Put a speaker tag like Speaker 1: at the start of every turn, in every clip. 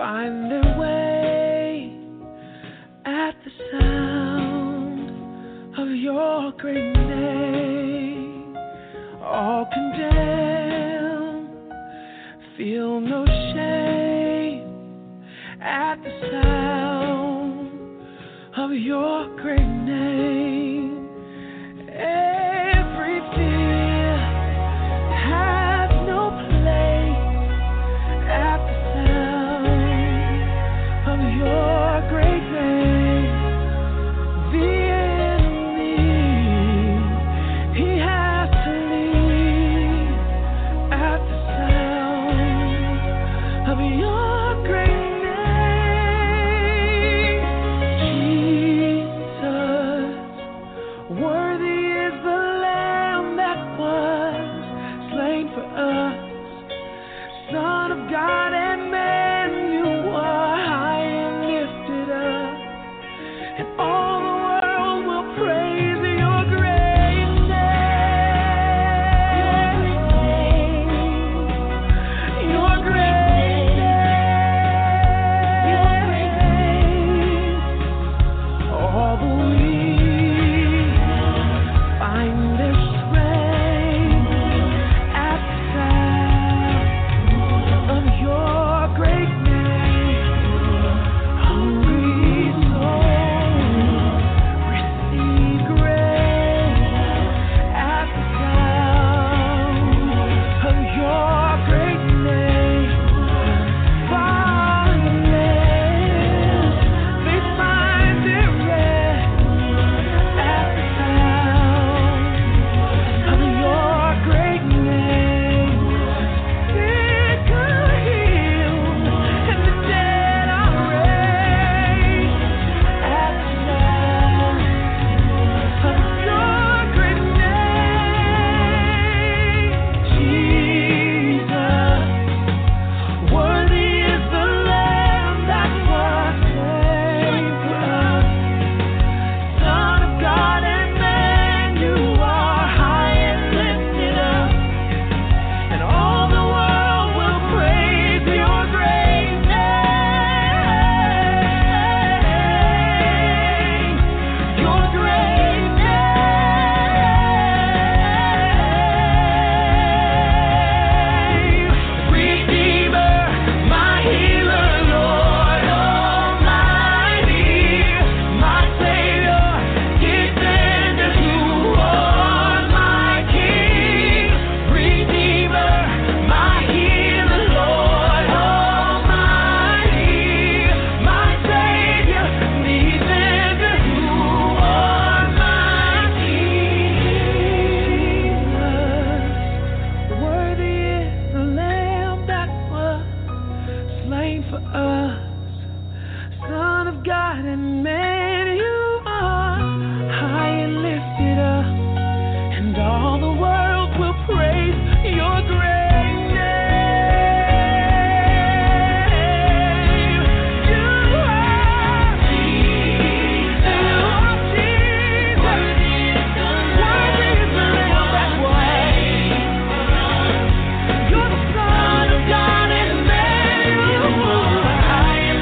Speaker 1: find their way at the sound of your great name. All condemned, feel no shame at the sound of your great name. Every fear has no place at the sound of your great name. The enemy, he has to leave at the sound of your great name. Jesus, worthy is the Lamb that was slain for us. Son of God and man, you are high and lifted up, and all the world will praise your great name. Your great name. All the weak find their strength at the sound of your great name. Hungry souls receive grace at the sound of your great name. Fatherless, they find their rest at the sound of your great name. Sick are healed and the dead are raised at the sound of your great name. Jesus, worthy is the Lamb that was slain for us. Son of God and man, you are high and lifted up, and all the world will praise your great name. Your great name. Redeemer, my healer, Lord Almighty, my Savior, defender, you are my King. Redeemer, my healer, Lord Almighty, my Savior, defender, you are my King. Worthy is the Lamb that was slain for us. Son of God and man, you are high and lifted up, and all the world will praise your great name. You are Jesus. Worthy is the Lamb that was. You're the Son of God and man, you are high and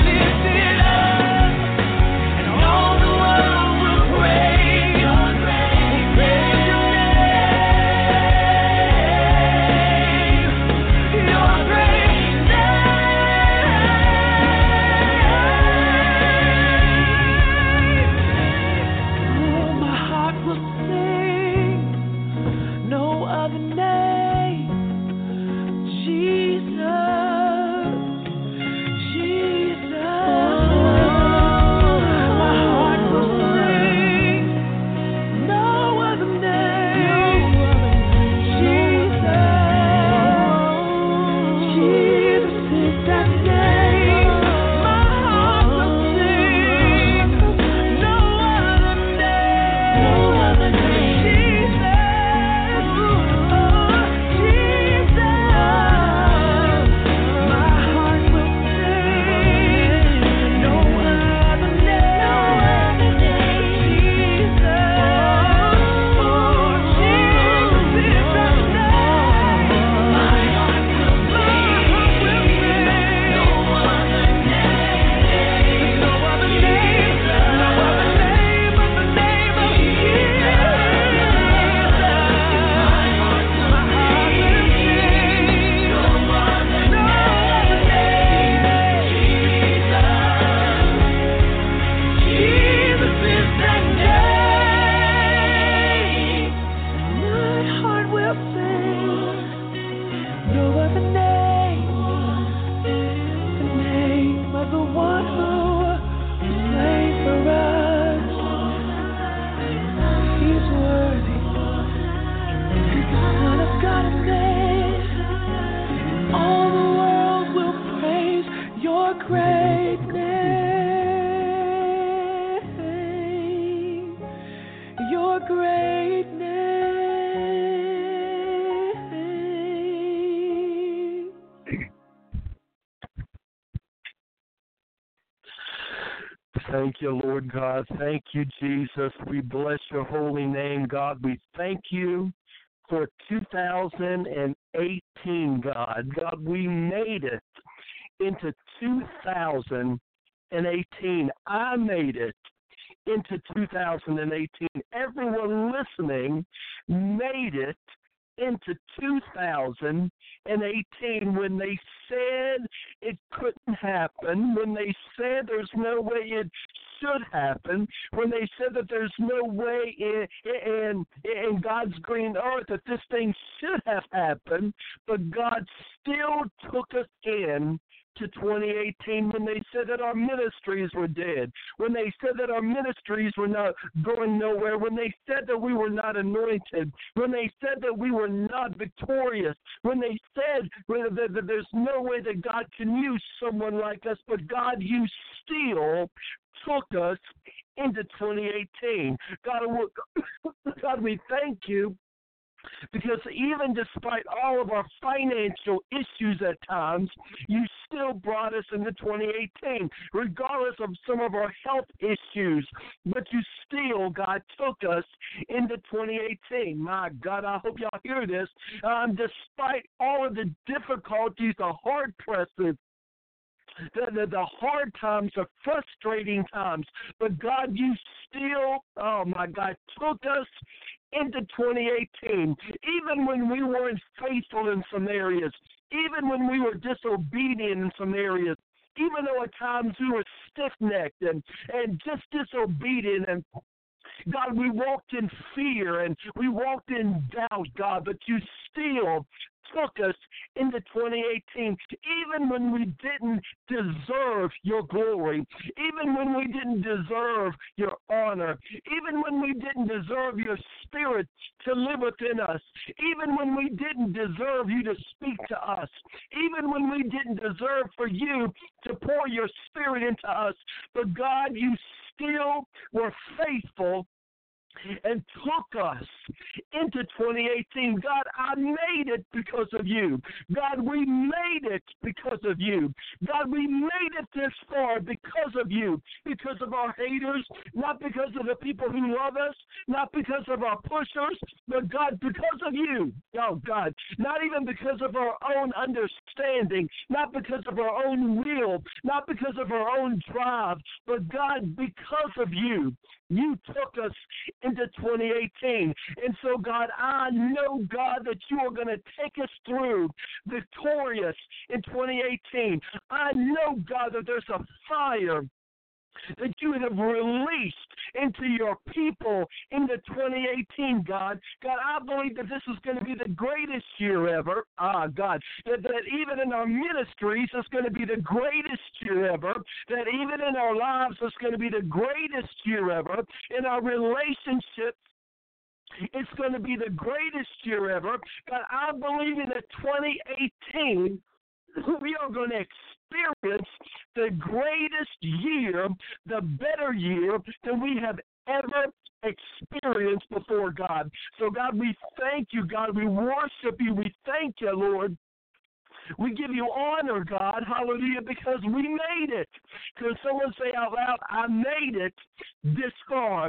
Speaker 1: your great name, your great name.
Speaker 2: Thank you, Lord God. Thank you, Jesus. We bless your holy name, God. We thank you for 2018, God. God, we made it into 2018. I made it into 2018. Everyone listening made it into 2018 when they said it couldn't happen, when they said there's no way it should happen, when they said that there's no way in God's green earth that this thing should have happened, but God still took us in to 2018 when they said that our ministries were dead, when they said that our ministries were not going nowhere, when they said that we were not anointed, when they said that we were not victorious, when they said that there's no way that God can use someone like us, but God, you still took us into 2018. God, we thank you. Because even despite all of our financial issues at times, you still brought us into 2018, regardless of some of our health issues. But you still, God, took us into 2018. My God, I hope y'all hear this. Despite all of the difficulties, the hard presses, the hard times, the frustrating times, but God, you still, oh my God, took us into 2018, even when we weren't faithful in some areas, even when we were disobedient in some areas, even though at times we were stiff-necked and just disobedient, and God, we walked in fear and we walked in doubt, God, but you still took us into 2018, even when we didn't deserve your glory, even when we didn't deserve your honor, even when we didn't deserve your spirit to live within us, even when we didn't deserve you to speak to us, even when we didn't deserve for you to pour your spirit into us. But God, you still were faithful and took us into 2018. God, I made it because of you. God, we made it because of you. God, we made it this far because of you, because of our haters, not because of the people who love us, not because of our pushers, but God, because of you. Oh, God, not even because of our own understanding, not because of our own will, not because of our own drive, but God, because of you. You took us into 2018. And so, God, I know, God, that you are going to take us through victorious in 2018. I know, God, that there's a fire that you have released into your people into 2018, God. God, I believe that this is going to be the greatest year ever. God, that even in our ministries, it's going to be the greatest year ever. That even in our lives, it's going to be the greatest year ever. In our relationships, it's going to be the greatest year ever. God, I believe in the 2018, we are going to experience the greatest year, the better year than we have ever experienced before, God. So, God, we thank you, God. We worship you. We thank you, Lord. We give you honor, God, hallelujah, because we made it. Could someone say out loud, I made it this far?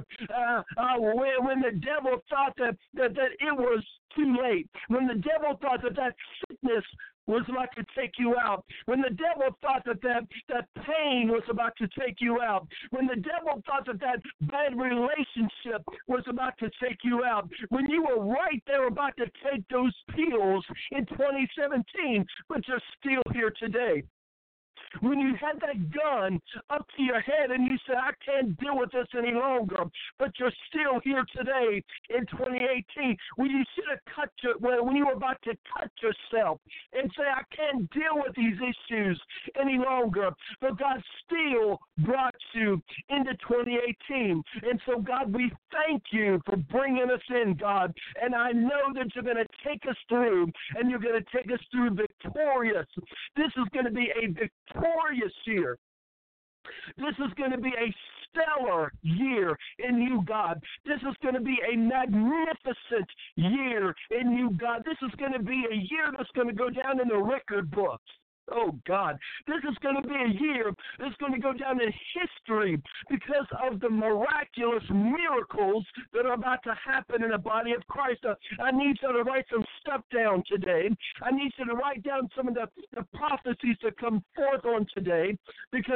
Speaker 2: When the devil thought that it was too late, when the devil thought that sickness was about to take you out, when the devil thought that pain was about to take you out, when the devil thought that bad relationship was about to take you out, when you were right there about to take those pills in 2017, but you're still here today. When you had that gun up to your head and you said, I can't deal with this any longer, but you're still here today in 2018, when you should have when you were about to cut yourself and say, I can't deal with these issues any longer, but God still brought into 2018. And so, God, we thank you for bringing us in, God. And I know that you're going to take us through, and you're going to take us through victorious. This is going to be a victorious year. This is going to be a stellar year in you, God. This is going to be a magnificent year in you, God. This is going to be a year that's going to go down in the record books. Oh, God, this is going to be a year that's going to go down in history because of the miraculous miracles that are about to happen in the body of Christ. I need you to write some stuff down today. I need you to write down some of the prophecies that come forth on today, because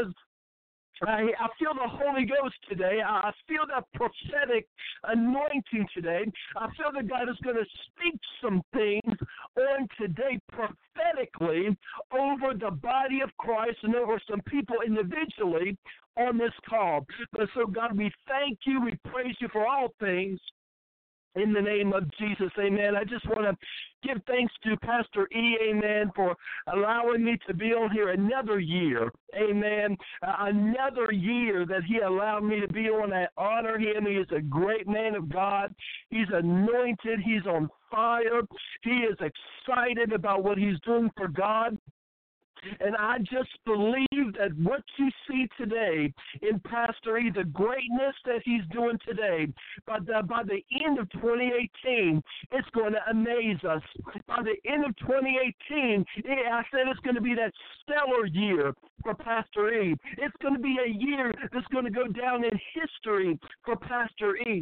Speaker 2: I feel the Holy Ghost today. I feel that prophetic anointing today. I feel that God is going to speak some things on today prophetically over the body of Christ and over some people individually on this call. But so, God, we thank you. We praise you for all things. In the name of Jesus, amen. I just want to give thanks to Pastor E, amen, for allowing me to be on here another year, amen. Another year that he allowed me to be on. I honor him. He is a great man of God. He's anointed. He's on fire. He is excited about what he's doing for God. And I just believe that what you see today in Pastor E, the greatness that he's doing today, by the end of 2018, it's going to amaze us. By the end of 2018, I said it's going to be that stellar year for Pastor E. It's going to be a year that's going to go down in history for Pastor E,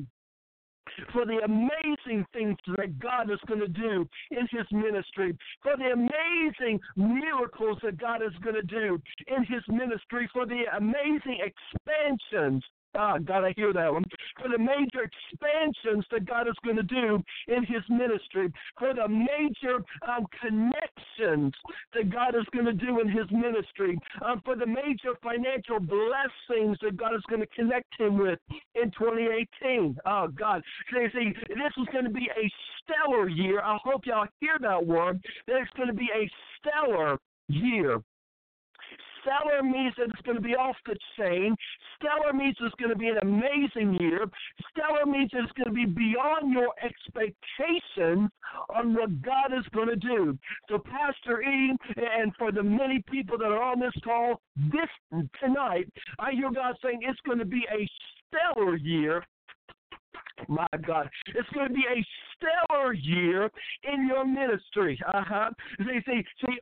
Speaker 2: for the amazing things that God is going to do in his ministry, for the amazing miracles that God is going to do in his ministry, for the amazing expansions. God, I hear that one. For the major expansions that God is going to do in his ministry, for the major connections that God is going to do in his ministry, for the major financial blessings that God is going to connect him with in 2018. Oh, God. See, this is going to be a stellar year. I hope y'all hear that word, that it's going to be a stellar year. Stellar means that it's going to be off the chain. Stellar means it's going to be an amazing year. Stellar means that it's going to be beyond your expectations on what God is going to do. So, Pastor E, and for the many people that are on this call tonight, I hear God saying it's going to be a stellar year. My God, it's going to be a stellar year in your ministry. See,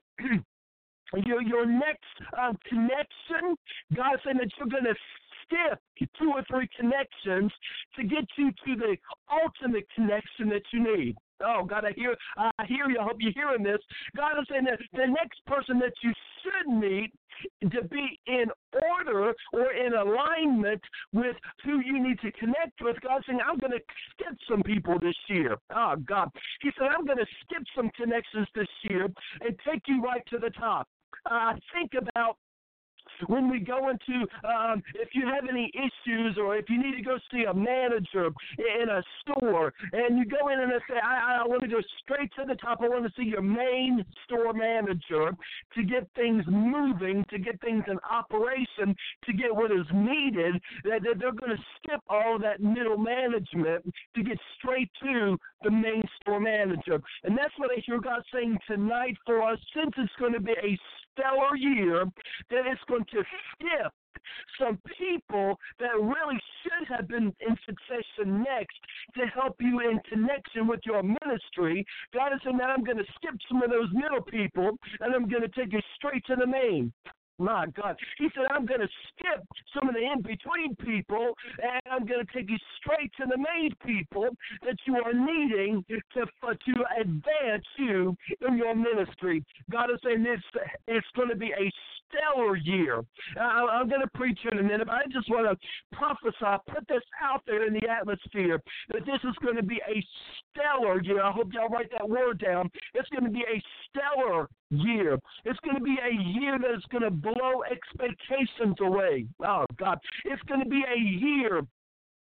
Speaker 2: your next connection, God saying that you're going to skip 2 or 3 connections to get you to the ultimate connection that you need. Oh, God, I hear you. I hope you're hearing this. God is saying that the next person that you should meet to be in order or in alignment with who you need to connect with, God's saying, I'm going to skip some people this year. Oh, God. He said, I'm going to skip some connections this year and take you right to the top. Think about when we go into, if you have any issues or if you need to go see a manager in a store, and you go in and say, I want to go straight to the top. I want to see your main store manager to get things moving, to get things in operation, to get what is needed, that they're going to skip all of that middle management to get straight to the main store manager. And that's what I hear God saying tonight for us, since it's going to be a stellar year, that it's going to skip some people that really should have been in succession next to help you in connection with your ministry. God is saying that I'm going to skip some of those middle people, and I'm going to take you straight to the main. My God. He said, I'm going to skip some of the in-between people, and I'm going to take you straight to the main people that you are needing to advance you in your ministry. God is saying it's going to be a stellar year. I'm going to preach in a minute, but I just want to prophesy, put this out there in the atmosphere, that this is going to be a stellar year. I hope y'all write that word down. It's going to be a stellar year. It's going to be a year that is going to blow expectations away. Oh, God. It's going to be a year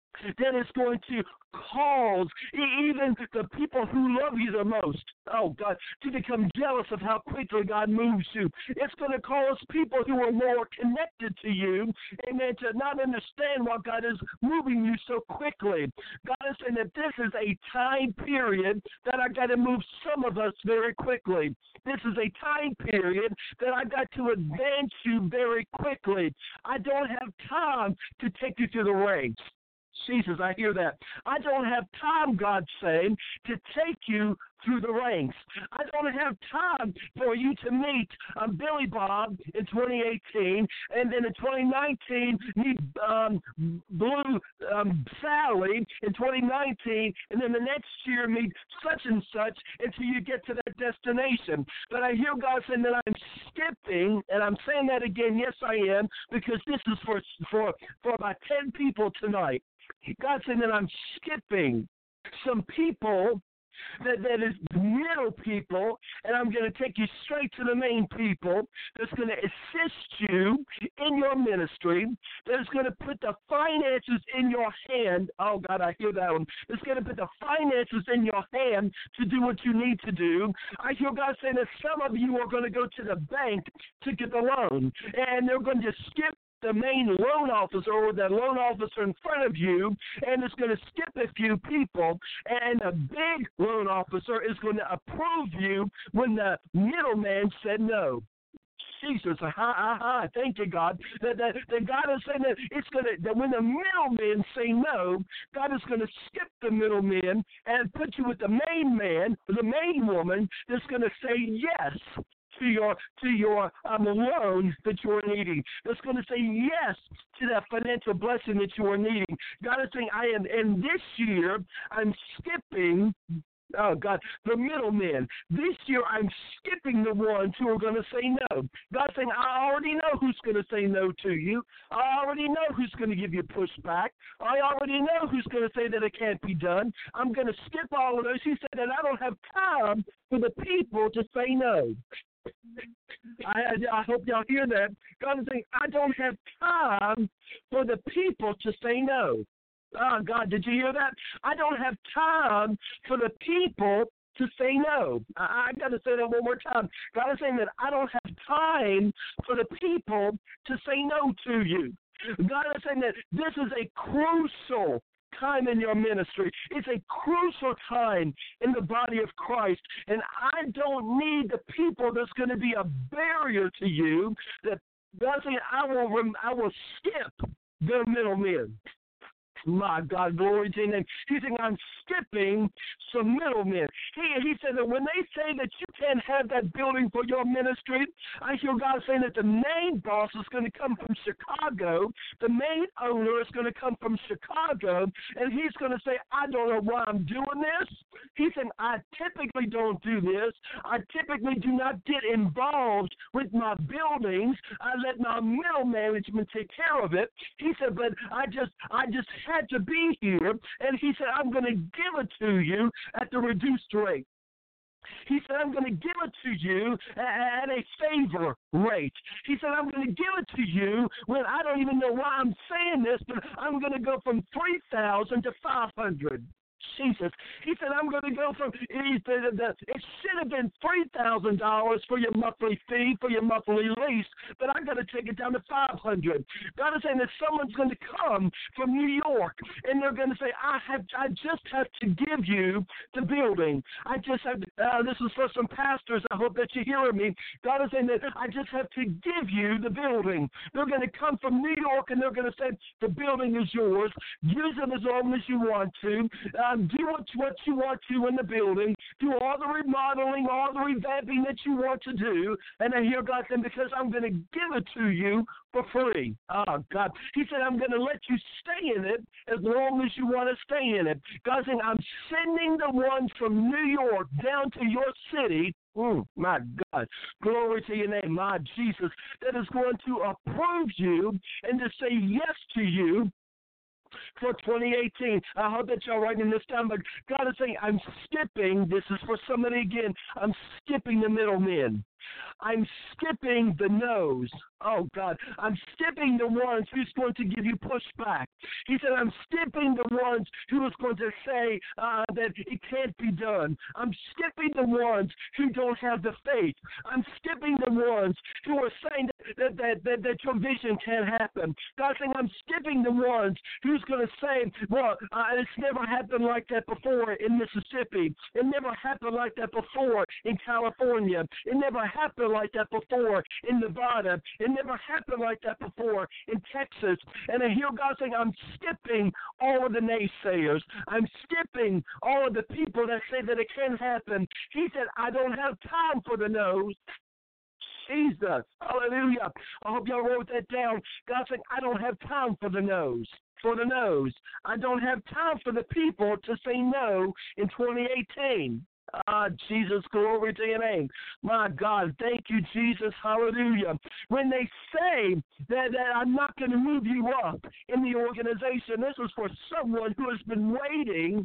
Speaker 2: that is going to cause even the people who love you the most, oh God, to become jealous of how quickly God moves you. It's going to cause people who are more connected to you, amen, to not understand why God is moving you so quickly. God is saying that this is a time period that I got to move some of us very quickly. This is a time period that I got to advance you very quickly. I don't have time to take you through the ranks. Jesus, I hear that. I don't have time, God's saying, to take you through the ranks. I don't have time for you to meet Billy Bob in 2018, and then in 2019 meet Blue Sally in 2019, and then the next year meet such and such until you get to that destination. But I hear God saying that I'm skipping, and I'm saying that again, yes I am, because this is for about 10 people tonight. God saying that I'm skipping some people that is middle people, and I'm going to take you straight to the main people that's going to assist you in your ministry, that's going to put the finances in your hand. Oh, God, I hear that one. That's going to put the finances in your hand to do what you need to do. I hear God saying that some of you are going to go to the bank to get the loan, and they're going to skip the main loan officer or the loan officer in front of you, and it's going to skip a few people, and the big loan officer is going to approve you when the middleman said no. Jesus, thank you, God. That God is saying that it's going to, that when the middlemen say no, God is going to skip the middlemen and put you with the main man, the main woman that's going to say yes to your loan that you are needing. That's going to say yes to that financial blessing that you are needing. God is saying, and this year, I'm skipping, oh, God, the middlemen. This year, I'm skipping the ones who are going to say no. God's saying, I already know who's going to say no to you. I already know who's going to give you pushback. I already know who's going to say that it can't be done. I'm going to skip all of those. He said that I don't have time for the people to say no. I hope y'all hear that. God is saying, I don't have time for the people to say no. Oh, God, did you hear that? I don't have time for the people to say no. I got to say that one more time. God is saying that I don't have time for the people to say no to you. God is saying that this is a crucial time in your ministry. It's a crucial time in the body of Christ, and I don't need the people that's going to be a barrier to you. That God's saying I will skip the middlemen. My God, glory to your name. He's saying, I'm skipping some middlemen. He said that when they say that you can't have that building for your ministry, I hear God saying that the main boss is going to come from Chicago. The main owner is going to come from Chicago, and he's going to say, I don't know why I'm doing this. He said, I typically don't do this. I typically do not get involved with my buildings. I let my middle management take care of it. He said, but I just had to be here, and he said, I'm going to give it to you at the reduced rate. He said, I'm going to give it to you at a favor rate. He said, I'm going to give it to you when I don't even know why I'm saying this, but I'm going to go from 3,000 to 500. Jesus. He said, I'm going to go from, it should have been $3,000 for your monthly fee, for your monthly lease, but I'm going to take it down to $500. God is saying that someone's going to come from New York, and they're going to say, I just have to give you the building. I just have, this is for some pastors, I hope that you hear me. God is saying that I just have to give you the building. They're going to come from New York, and they're going to say, the building is yours. Use it as long as you want to. Do what you want to in the building. Do all the remodeling, all the revamping that you want to do. And I hear God saying, because I'm going to give it to you for free. Oh, God. He said, I'm going to let you stay in it as long as you want to stay in it. God saying, I'm sending the ones from New York down to your city. My God, glory to your name, my Jesus, that is going to approve you and to say yes to you for 2018. I hope that y'all writing this down, but God is saying, I'm skipping, this is for somebody again, I'm skipping the middlemen. I'm skipping the no's. Oh, God. I'm skipping the ones who's going to give you pushback. He said, I'm skipping the ones who is going to say that it can't be done. I'm skipping the ones who don't have the faith. I'm skipping the ones who are saying that your vision can't happen. God's saying, I'm skipping the ones who's going to say, well, it's never happened like that before in Mississippi. It never happened like that before in California. It never happened like that before in Nevada. It never happened like that before in Texas. And I hear God saying, I'm skipping all of the naysayers. I'm skipping all of the people that say that it can't happen. He said, I don't have time for the no's. Jesus. Hallelujah. I hope y'all wrote that down. God said, I don't have time for the no's. For the no's. I don't have time for the people to say no in 2018. Jesus, glory to your name. My God, thank you, Jesus, hallelujah. When they say that I'm not going to move you up in the organization, this is for someone who has been waiting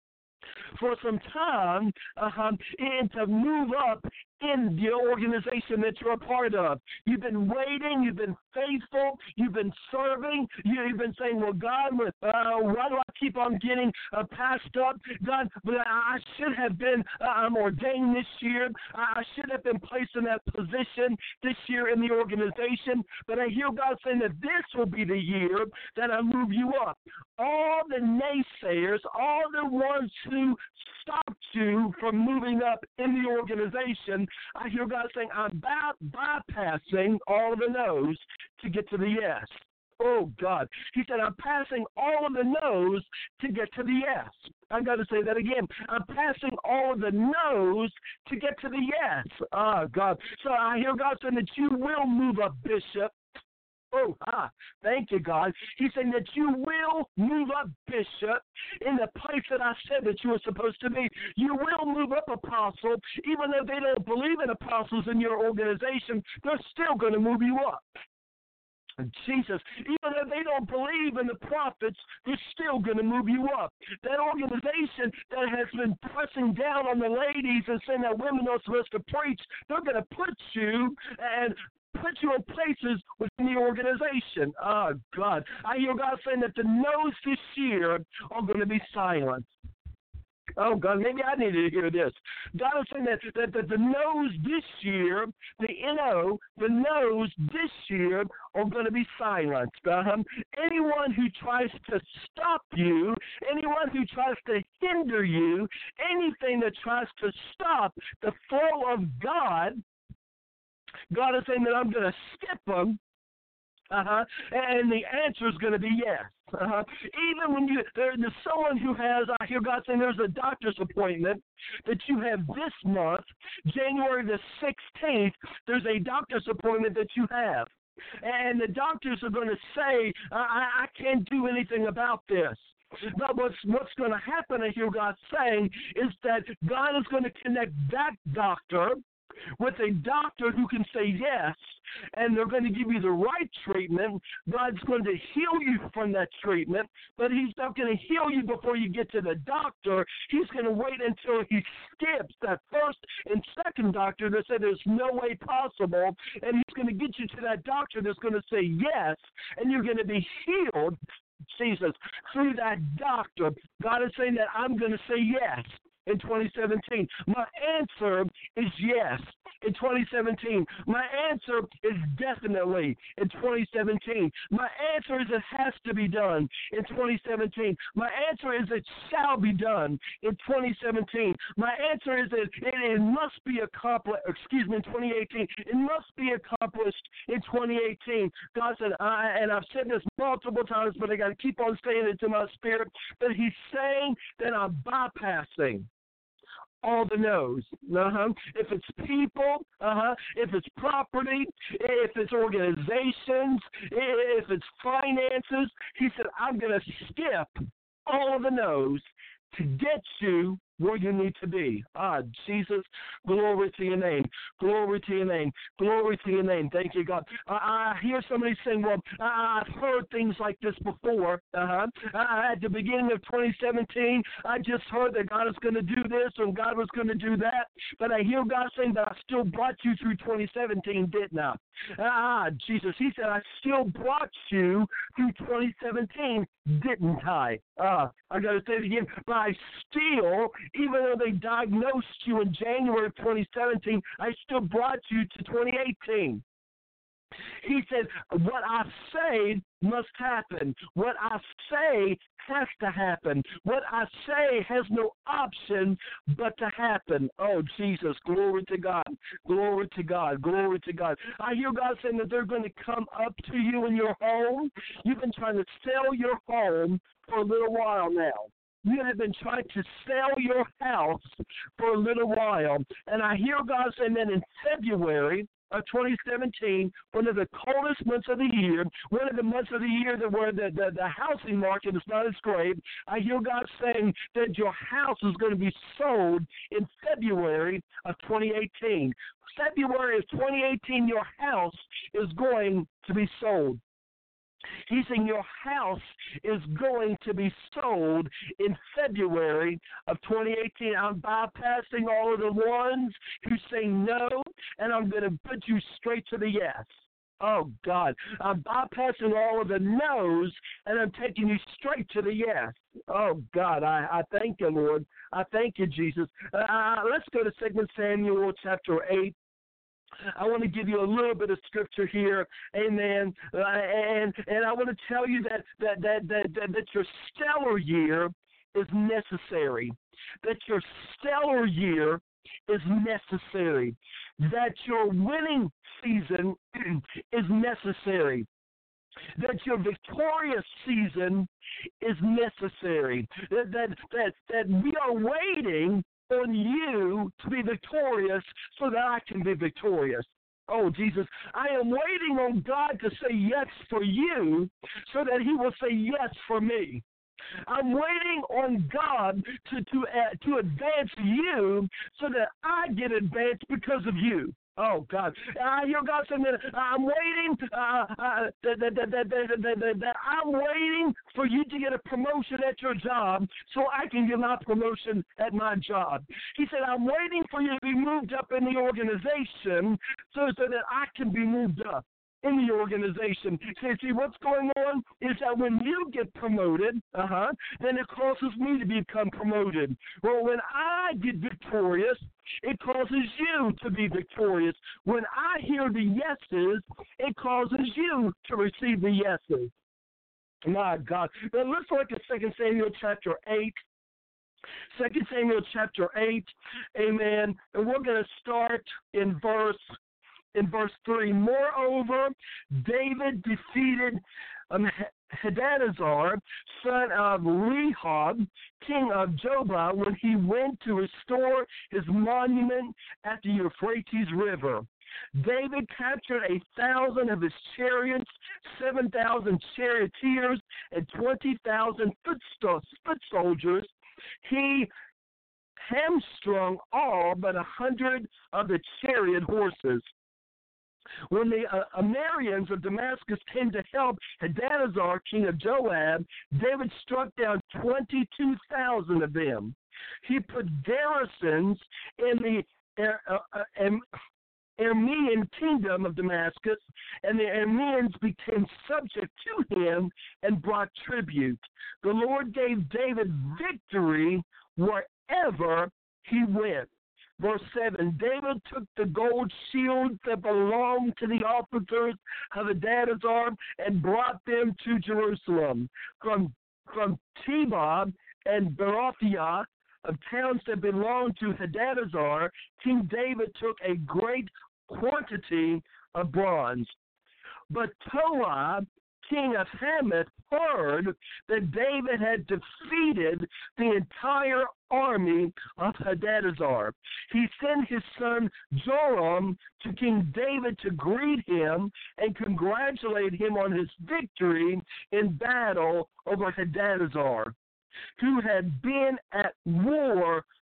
Speaker 2: for some time and to move up in the organization that you're a part of. You've been waiting, you've been faithful, you've been serving, you've been saying, well, God, why do I keep on getting passed up? God, but I should have been ordained this year. I should have been placed in that position this year in the organization. But I hear God saying that this will be the year that I move you up. All the naysayers, all the ones who stopped you from moving up in the organization, I hear God saying, I'm bypassing all of the no's to get to the yes. Oh, God. He said, I'm passing all of the no's to get to the yes. I've got to say that again. I'm passing all of the no's to get to the yes. Oh, God. So I hear God saying that you will move up, Bishop. Oh, thank you, God. He's saying that you will move up, Bishop, in the place that I said that you were supposed to be. You will move up, Apostle. Even though they don't believe in apostles in your organization, they're still going to move you up. Jesus, even though they don't believe in the prophets, they're still going to move you up. That organization that has been pressing down on the ladies and saying that women are supposed to preach, they're going to put you in places within the organization. Oh, God. I hear God saying that the no's this year are going to be silent. Oh, God, maybe I need to hear this. God is saying that the no's this year, the N-O, the no's this year are going to be silent. Anyone who tries to stop you, anyone who tries to hinder you, anything that tries to stop the flow of God, God is saying that I'm going to skip them, and the answer is going to be yes. Even when there's someone who has, I hear God saying there's a doctor's appointment that you have this month, January the 16th, there's a doctor's appointment that you have. And the doctors are going to say, I can't do anything about this. But what's going to happen, I hear God saying, is that God is going to connect that doctor with a doctor who can say yes, and they're going to give you the right treatment. God's going to heal you from that treatment, but he's not going to heal you before you get to the doctor. He's going to wait until he skips that first and second doctor that said there's no way possible, and he's going to get you to that doctor that's going to say yes, and you're going to be healed, Jesus, through that doctor. God is saying that I'm going to say yes. In 2017, my answer is yes. In 2017, my answer is definitely. In 2017, my answer is it has to be done. In 2017, my answer is it shall be done. In 2017, my answer is that it must be accomplished. In 2018, it must be accomplished in 2018. God said, and I've said this multiple times, but I got to keep on saying it to my spirit. But He's saying that I'm bypassing all the no's. If it's people, if it's property, if it's organizations, if it's finances, he said, I'm going to skip all of the no's to get you where you need to be. Jesus, glory to your name. Glory to your name. Glory to your name. Thank you, God. I hear somebody saying, well, I've heard things like this before. At the beginning of 2017, I just heard that God is going to do this and God was going to do that. But I hear God saying that I still brought you through 2017, didn't I? Jesus, he said, I still brought you through 2017, didn't I? I got to say it again, but I still, even though they diagnosed you in January of 2017, I still brought you to 2018. He said, what I say must happen. What I say has to happen. What I say has no option but to happen. Oh, Jesus, glory to God. Glory to God. Glory to God. I hear God saying that they're going to come up to you in your home. You've been trying to sell your home for a little while now. You have been trying to sell your house for a little while. And I hear God saying that in February of 2017, one of the coldest months of the year, one of the months of the year that where the housing market is not as great, I hear God saying that your house is going to be sold in February of 2018. February of 2018, your house is going to be sold. He's saying your house is going to be sold in February of 2018. I'm bypassing all of the ones who say no, and I'm going to put you straight to the yes. Oh, God. I'm bypassing all of the no's, and I'm taking you straight to the yes. Oh, God. I thank you, Lord. I thank you, Jesus. Let's go to 2 Samuel chapter 8. I want to give you a little bit of scripture here, amen. And I want to tell you that your stellar year is necessary. That your stellar year is necessary. That your winning season is necessary. That your victorious season is necessary. That we are waiting on you to be victorious so that I can be victorious. Oh, Jesus, I am waiting on God to say yes for you so that he will say yes for me. I'm waiting on God to advance you so that I get advanced because of you. Oh, God. I hear God saying that I'm waiting, that I'm waiting for you to get a promotion at your job so I can get my promotion at my job. He said, I'm waiting for you to be moved up in the organization so that I can be moved up in the organization. See, what's going on is that when you get promoted, then it causes me to become promoted. Well, when I get victorious, it causes you to be victorious. When I hear the yeses, it causes you to receive the yeses. My God. Now let's look at 2 Samuel chapter 8. 2 Samuel chapter 8, amen. And we're going to start in verse 3. Moreover, David defeated Hadadezer, son of Rehob, king of Jobah, when he went to restore his monument at the Euphrates River. David captured 1,000 of his chariots, 7,000 charioteers, and 20,000 foot soldiers. He hamstrung all but 100 of the chariot horses. When the Amarians of Damascus came to help Hadadezer, king of Joab, David struck down 22,000 of them. He put garrisons in the Aramean kingdom of Damascus, and the Arameans became subject to him and brought tribute. The Lord gave David victory wherever he went. Verse 7, David took the gold shield that belonged to the officers of Hadadezer and brought them to Jerusalem. From Tebah and Berothia, of towns that belonged to Hadadezer, King David took a great quantity of bronze. But Toah, king of Hamath, heard that David had defeated the entire army of Hadadezer. He sent his son Joram to King David to greet him and congratulate him on his victory in battle over Hadadezer, who had been at war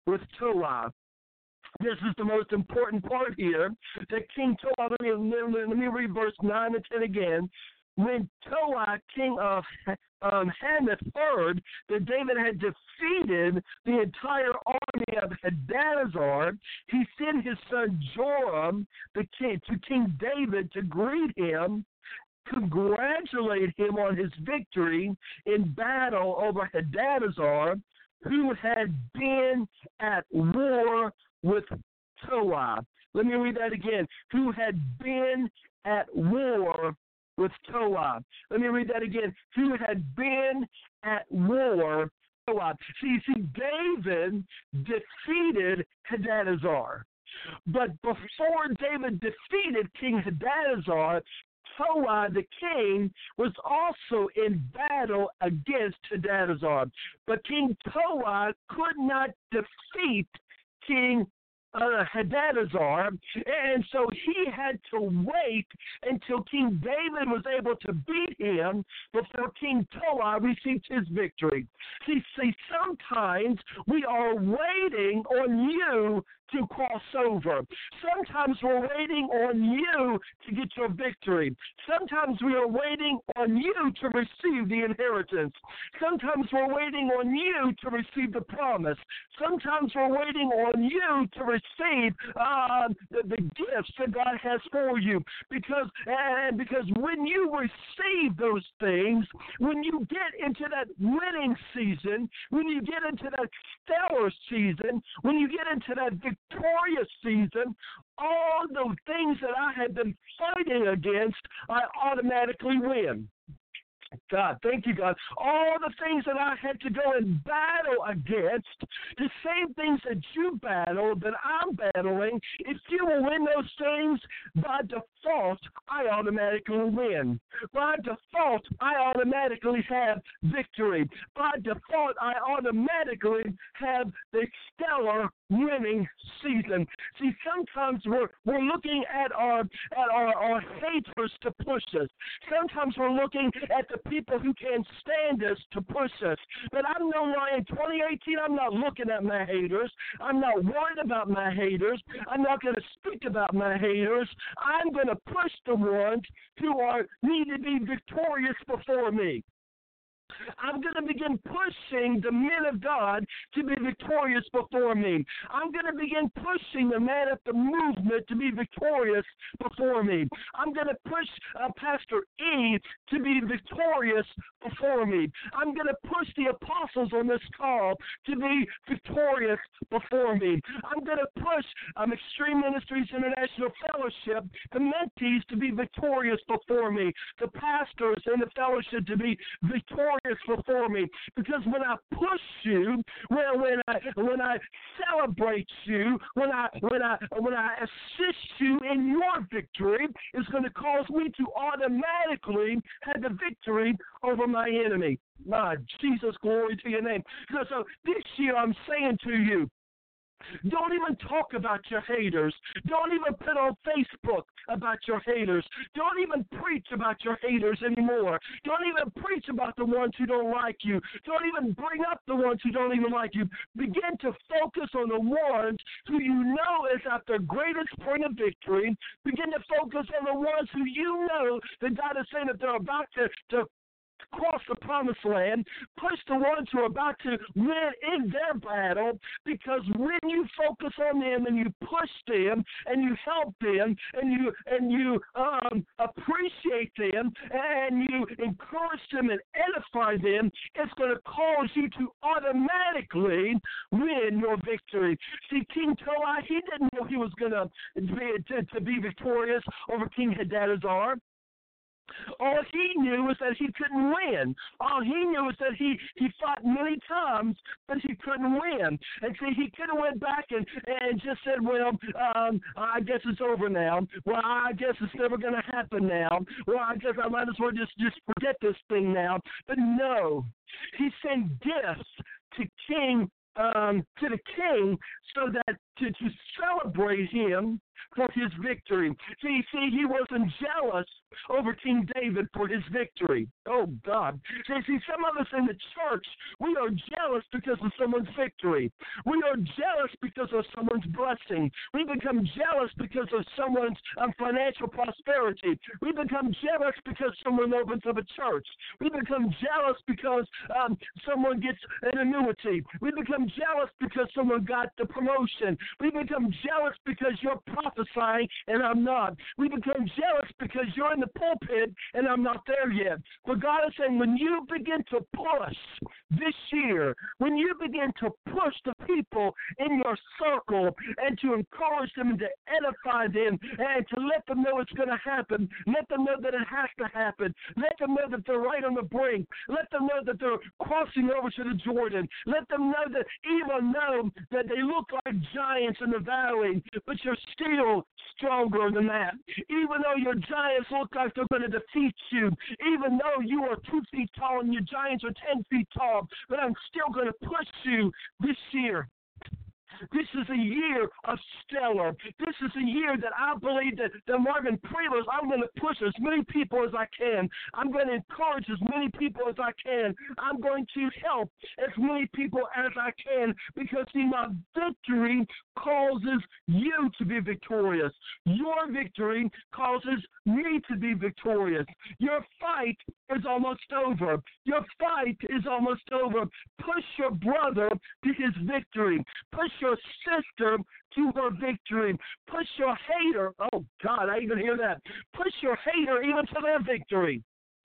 Speaker 2: with Toa. This is the most important part here. That King Toa, let me read verse 9 and 10 again. When Toa, king of Hamath, heard that David had defeated the entire army of Hadadezer, he sent his son Joram to King David to greet him, congratulate him on his victory in battle over Hadadezer, who had been at war with Toa. Let me read that again. Who had been at war with Toa. Let me read that again. Who had been at war with Toa. See, David defeated Hadadezer. But before David defeated King Hadadezer, Toa, the king, was also in battle against Hadadezer. But King Toa could not defeat King Hadadezer, and so he had to wait until King David was able to beat him before King Toa received his victory. See, sometimes we are waiting on you to cross over. Sometimes we're waiting on you to get your victory. Sometimes we are waiting on you to receive the inheritance. Sometimes we're waiting on you to receive the promise. Sometimes we're waiting on you to receive the gifts that God has for you. Because when you receive those things, when you get into that winning season, when you get into that stellar season, when you get into that victorious season, all the things that I had been fighting against, I automatically win. God, thank you, God. All the things that I had to go and battle against, the same things that you battled, that I'm battling, if you will win those things, by default, I automatically win. By default, I automatically have victory. By default, I automatically have the stellar winning season. See, sometimes we're looking at our haters to push us. Sometimes we're looking at the people who can't stand us to push us. But I know in 2018, I'm not looking at my haters. I'm not worried about my haters. I'm not going to speak about my haters. I'm going to push the ones who need to be victorious before me. I'm going to begin pushing the men of God to be victorious before me. I'm going to begin pushing the man of the movement to be victorious before me. I'm going to push Pastor E to be victorious before me. I'm going to push the apostles on this call to be victorious before me. I'm going to push Extreme Ministries International Fellowship, the mentees, to be victorious before me. The pastors in the fellowship to be victorious before me, because when I push you, when I celebrate you, when I assist you in your victory, it's going to cause me to automatically have the victory over my enemy. My Jesus, glory to your name. So this year I'm saying to you, don't even talk about your haters. Don't even put on Facebook about your haters. Don't even preach about your haters anymore. Don't even preach about the ones who don't like you. Don't even bring up the ones who don't even like you. Begin to focus on the ones who you know is at their greatest point of victory. Begin to focus on the ones who you know that God is saying that they're about to cross the promised land. Push the ones who are about to win in their battle, because when you focus on them and you push them and you help them and you appreciate them and you encourage them and edify them, it's going to cause you to automatically win your victory. See, King Toa, he didn't know he was going to be victorious over King Hadadezer. All he knew was that he couldn't win. All he knew was that he fought many times, but he couldn't win. And see, he could have went back and just said, well, I guess it's over now. Well, I guess it's never going to happen now. Well, I guess I might as well just forget this thing now. But no, he sent gifts to the king, so that to celebrate him for his victory. See, he wasn't jealous over King David for his victory. Oh, God. See, some of us in the church, we are jealous because of someone's victory. We are jealous because of someone's blessing. We become jealous because of someone's financial prosperity. We become jealous because someone opens up a church. We become jealous because someone gets an annuity. We become jealous because someone got the promotion. We become jealous because you're prophesying and I'm not. We become jealous because you're in the pulpit and I'm not there yet. But God is saying, when you begin to push this year, when you begin to push the people in your circle and to encourage them and to edify them and to let them know it's going to happen, let them know that it has to happen, let them know that they're right on the brink, let them know that they're crossing over to the Jordan, let them know that even though that they look like giants in the valley, but you're still stronger than that. Even though your giants look like they're going to defeat you, even though you are 2 feet tall and your giants are 10 feet tall, but I'm still going to push you this year. This is a year of stellar. This is a year that I believe that Marvin Prelos, I'm going to push as many people as I can. I'm going to encourage as many people as I can. I'm going to help as many people as I can because, see, my victory causes you to be victorious. Your victory causes me to be victorious. Your fight is almost over. Your fight is almost over. Push your brother to his victory. Push your sister to her victory. Push your hater. Oh, God, I even hear that. Push your hater even to their victory.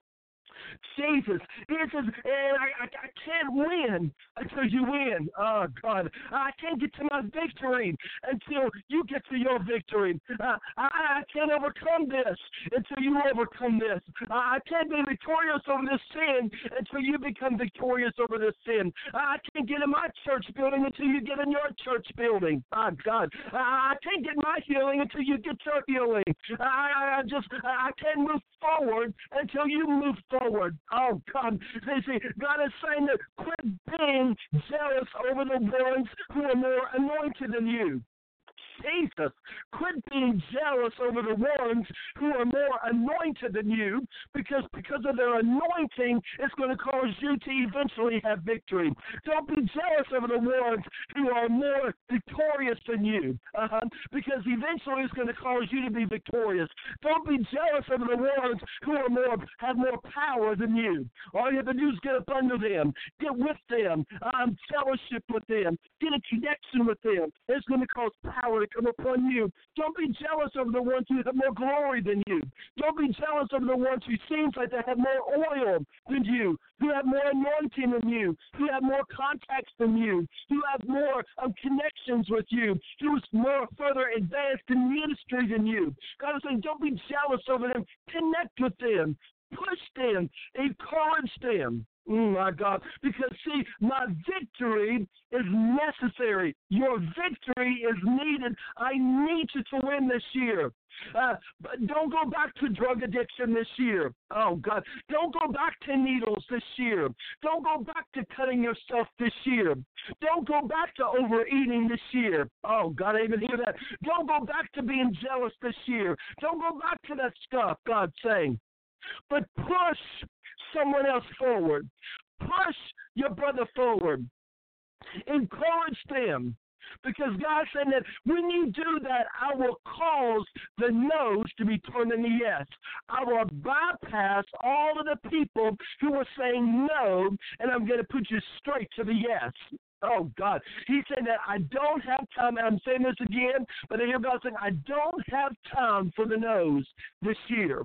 Speaker 2: Jesus, and I can't win until you win. Oh, God, I can't get to my victory until you get to your victory. I can't overcome this until you overcome this. I can't be victorious over this sin until you become victorious over this sin. I can't get in my church building until you get in your church building. Oh, God, I can't get my healing until you get your healing. I can't move forward until you move forward. Oh, God. See, God is saying that quit being jealous over the ones who are more anointed than you. Jesus, quit being jealous over the ones who are more anointed than you because of their anointing, it's going to cause you to eventually have victory. Don't be jealous over the ones who are more victorious than you because eventually it's going to cause you to be victorious. Don't be jealous over the ones who are have more power than you. All you have to do is get up under them, get with them, fellowship with them, get a connection with them. It's going to cause power to come upon you. Don't be jealous of the ones who have more glory than you. Don't be jealous of the ones who seems like they have more oil than you, who have more anointing than you, who have more contacts than you, who have more connections with you, who is more further advanced in ministry than you. God is saying, don't be jealous over them. Connect with them. Push them. Encourage them. My God, because see, my victory is necessary. Your victory is needed. I need you to win this year. Don't go back to drug addiction this year. Oh, God. Don't go back to needles this year. Don't go back to cutting yourself this year. Don't go back to overeating this year. Oh, God, I even hear that. Don't go back to being jealous this year. Don't go back to that stuff, God's saying. But push someone else forward. Push your brother forward. Encourage them. Because God said that when you do that, I will cause the no's to be turned into yes. I will bypass all of the people who are saying no, and I'm going to put you straight to the yes. Oh, God. He said that I don't have time, and I'm saying this again, but I hear God saying, I don't have time for the no's this year.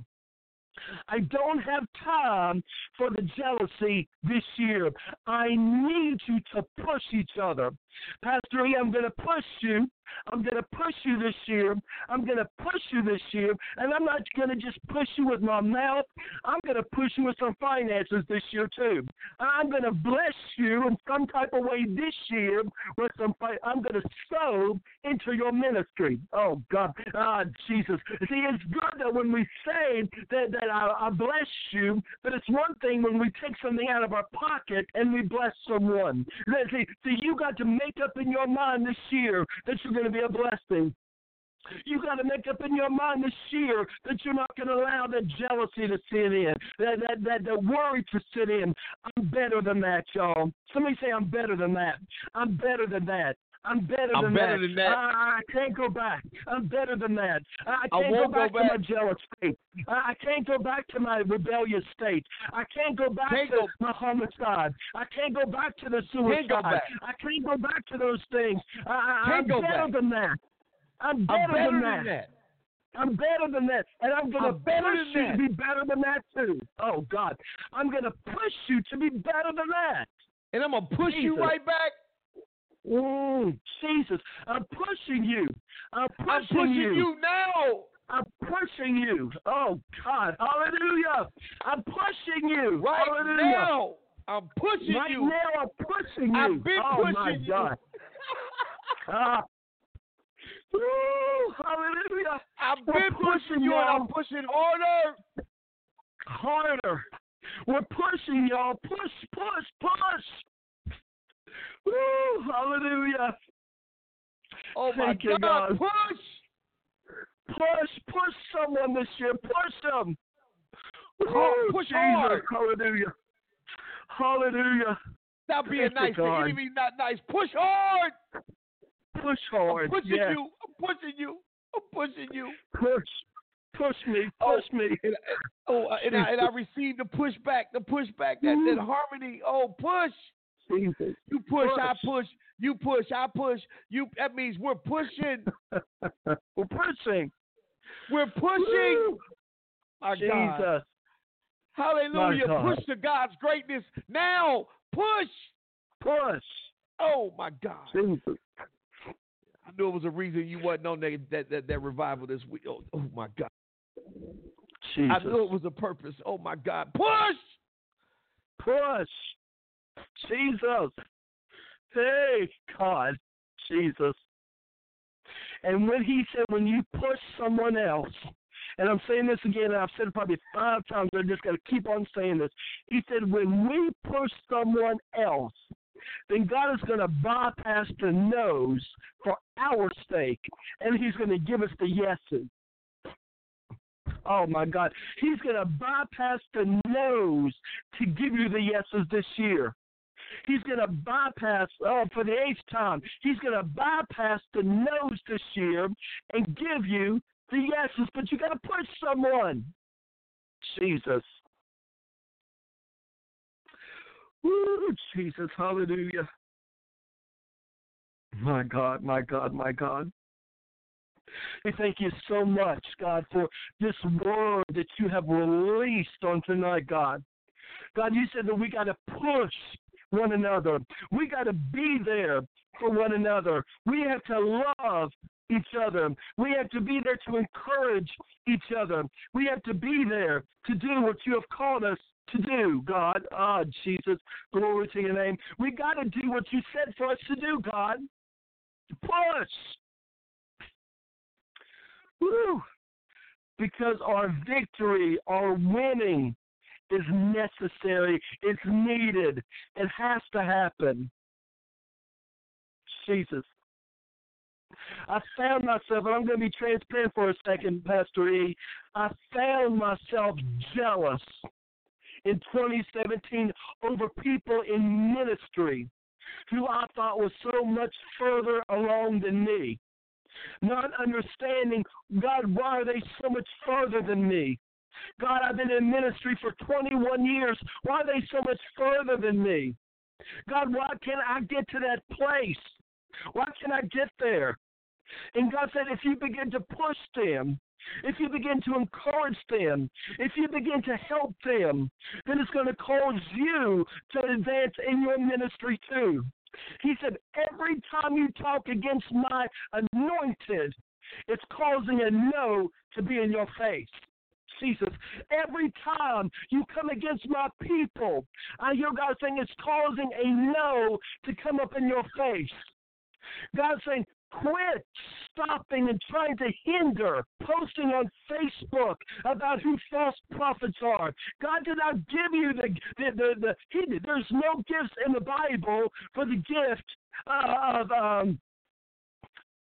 Speaker 2: I don't have time for the jealousy this year. I need you to push each other. Pastor E, I'm going to push you. I'm going to push you this year. I'm going to push you this year. And I'm not going to just push you with my mouth. I'm going to push you with some finances this year, too. I'm going to bless you in some type of way this year with some. I'm going to sow into your ministry. Oh, God. Jesus. See, it's good that when we say that I bless you, but it's one thing when we take something out of our pocket and we bless someone. See, you got to make up in your mind this year that you're going to be a blessing. You got to make up in your mind this year that you're not going to allow that jealousy to sit in, that worry to sit in. I'm better than that, y'all. Somebody say, I'm better than that. I'm better than that. I'm better than that. I can't go back. I'm better than that. I can't go back to my jealous state. I can't go back to my rebellious state. I can't go back to my homicide. I can't go back to the suicide. I can't go back to those things. I'm better than that. I'm better than that. I'm better than that. And I'm going to push you to be better than that, too. Oh, God. I'm going to push you to be better than that.
Speaker 3: And I'm going to push you right back.
Speaker 2: Jesus. I'm pushing you. I'm pushing
Speaker 3: you now.
Speaker 2: I'm pushing you. Oh, God. Hallelujah. I'm pushing you.
Speaker 3: Right
Speaker 2: Hallelujah.
Speaker 3: now. I'm pushing
Speaker 2: right
Speaker 3: you.
Speaker 2: Right now, I'm pushing you.
Speaker 3: I've been pushing you.
Speaker 2: God. Hallelujah.
Speaker 3: I've been pushing you, and I'm pushing harder.
Speaker 2: Harder. We're pushing, y'all. Push, push, push. Woo, hallelujah.
Speaker 3: Oh, my God.
Speaker 2: Push someone this year. Push them.
Speaker 3: Push hard.
Speaker 2: Hallelujah. Hallelujah.
Speaker 3: Stop being nice. The enemy not nice. Push hard.
Speaker 2: Push hard.
Speaker 3: I'm pushing you. I'm pushing you. I'm pushing you.
Speaker 2: Push me. Push me.
Speaker 3: And I received the pushback. That harmony. Oh, push.
Speaker 2: Jesus.
Speaker 3: You push, I push. You push, I push. That means we're pushing.
Speaker 2: We're pushing.
Speaker 3: We're pushing.
Speaker 2: Woo.
Speaker 3: My
Speaker 2: Jesus.
Speaker 3: God. Hallelujah.
Speaker 2: My God.
Speaker 3: Push to God's greatness. Now. Push.
Speaker 2: Push.
Speaker 3: Oh, my God.
Speaker 2: Jesus.
Speaker 3: I knew it was a reason you wasn't on that revival this week. Oh, my God.
Speaker 2: Jesus.
Speaker 3: I knew it was a purpose. Oh, my God. Push.
Speaker 2: Push. Jesus. Hey, God. Jesus. And when he said, when you push someone else, and I'm saying this again, and I've said it probably 5 times, I just got to keep on saying this. He said, when we push someone else, then God is going to bypass the no's for our sake, and he's going to give us the yeses. Oh, my God. He's going to bypass the no's to give you the yeses this year. He's going to bypass, for the 8th time, he's going to bypass the no's this year and give you the yeses, but you got to push someone. Jesus. Woo, Jesus, hallelujah. My God, my God, my God. We thank you so much, God, for this word that you have released on tonight, God. God, you said that we got to push one another. We got to be there for one another. We have to love each other. We have to be there to encourage each other. We have to be there to do what you have called us to do, God. Ah, Jesus, glory to your name. We got to do what you said for us to do, God. Push. Woo. Because our victory, our winning is necessary. It's needed. It has to happen. Jesus. I found myself, and I'm going to be transparent for a second, Pastor E. I found myself jealous in 2017 over people in ministry who I thought was so much further along than me. Not understanding, God, why are they so much further than me? God, I've been in ministry for 21 years. Why are they so much further than me? God, why can't I get to that place? Why can't I get there? And God said, if you begin to push them, if you begin to encourage them, if you begin to help them, then it's going to cause you to advance in your ministry too. He said, every time you talk against my anointed, it's causing a no to be in your face. Jesus, every time you come against my people, I hear God saying it's causing a no to come up in your face. God's saying, quit stopping and trying to hinder posting on Facebook about who false prophets are. God did not give you there's no gifts in the Bible for the gift of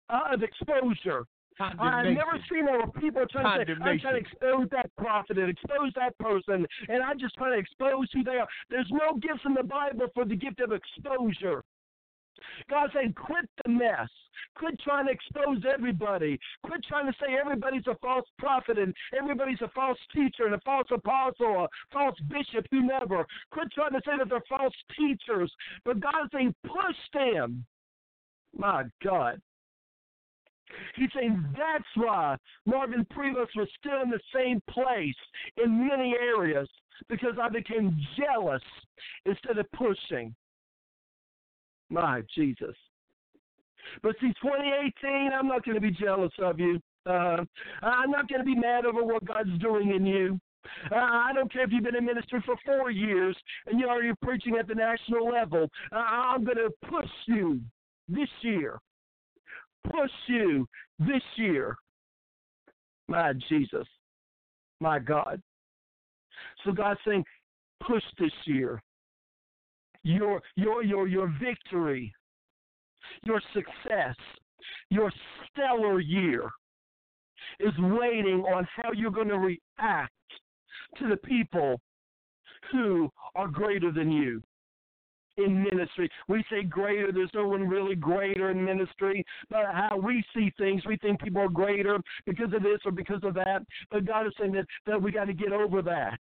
Speaker 2: of exposure. I've never seen where people trying to say, I'm trying to expose that prophet and expose that person, and I'm just trying to expose who they are. There's no gifts in the Bible for the gift of exposure. God's saying, quit the mess. Quit trying to expose everybody. Quit trying to say everybody's a false prophet and everybody's a false teacher and a false apostle or a false bishop, whomever. Quit trying to say that they're false teachers. But God's saying, push them. My God. He's saying that's why Marvin Prevost was still in the same place in many areas, because I became jealous instead of pushing. My Jesus. But see, 2018, I'm not going to be jealous of you. I'm not going to be mad over what God's doing in you. I don't care if you've been in ministry for 4 years and you're already preaching at the national level. I'm going to push you this year. Push you this year. My Jesus. My God. So God's saying, push this year. Your victory, your success, your stellar year is waiting on how you're going to react to the people who are greater than you in ministry. We say greater. There's no one really greater in ministry. But how we see things, we think people are greater because of this or because of that. But God is saying that we got to get over that.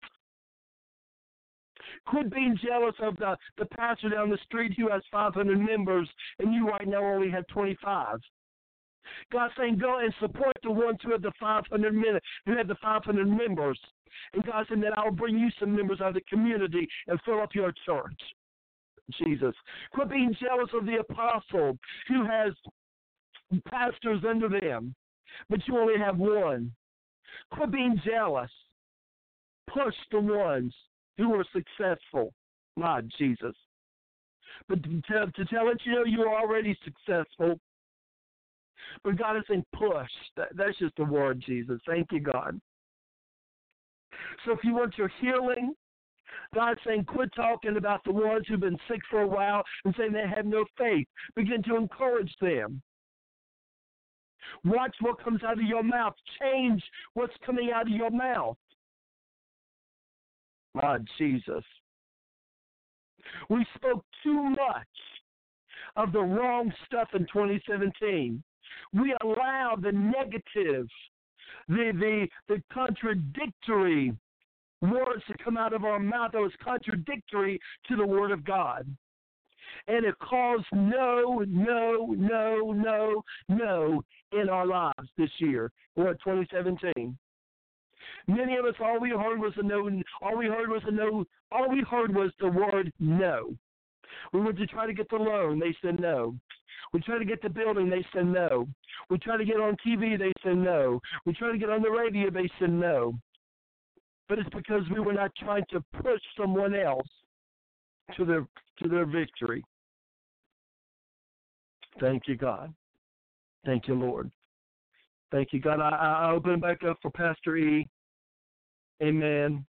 Speaker 2: Quit being jealous of the pastor down the street who has 500 members and you right now only have 25. God's saying go and support the ones who have the 500 members. And God said that I'll bring you some members out of the community and fill up your church. Jesus. Quit being jealous of the apostle who has pastors under them, but you only have one. Quit being jealous. Push the ones who are successful. My Jesus. But to tell it, you're already successful. But God is saying push. That's just the word, Jesus. Thank you, God. So if you want your healing, God's saying quit talking about the ones who've been sick for a while and saying they have no faith. Begin to encourage them. Watch what comes out of your mouth. Change what's coming out of your mouth. My Jesus. We spoke too much of the wrong stuff in 2017. We allowed the negative, the contradictory words to come out of our mouth that was contradictory to the Word of God. And it caused no in our lives this year, or 2017. Many of us, all we heard was the word no. We went to try to get the loan, they said no. We tried to get the building, they said no. We tried to get on TV, they said no. We tried to get on the radio, they said no. But it's because we were not trying to push someone else to their victory. Thank you, God. Thank you, Lord. Thank you, God. I open it back up for Pastor E. Amen.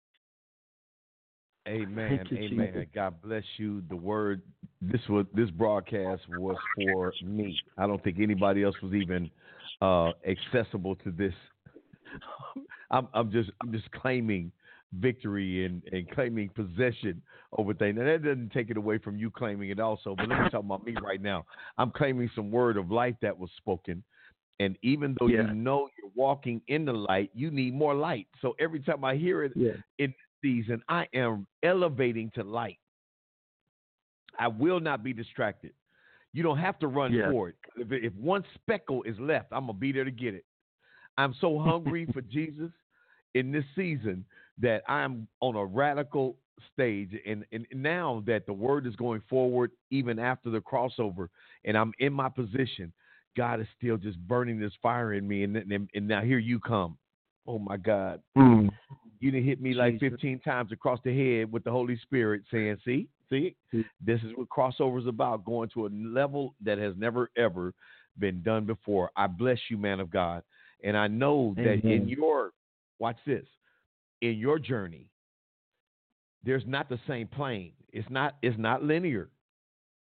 Speaker 3: Amen. Amen. Jesus. God bless you. The word, this broadcast was for me. I don't think anybody else was even accessible to this. I'm just claiming victory and claiming possession over things. And that doesn't take it away from you claiming it also. But let me talk about me right now. I'm claiming some word of life that was spoken. And even though you know you're walking in the light, you need more light. So every time I hear it in this season, I am elevating to light. I will not be distracted. You don't have to run for it. If one speckle is left, I'm going to be there to get it. I'm so hungry for Jesus in this season that I'm on a radical stage. And now that the word is going forward, even after the crossover, and I'm in my position, God is still just burning this fire in me. And now here you come. Oh, my God. You done hit me like 15 times across the head with the Holy Spirit saying, see, this is what crossover is about, going to a level that has never, ever been done before. I bless you, man of God. And I know that in your, watch this, in your journey, there's not the same plane. It's not linear.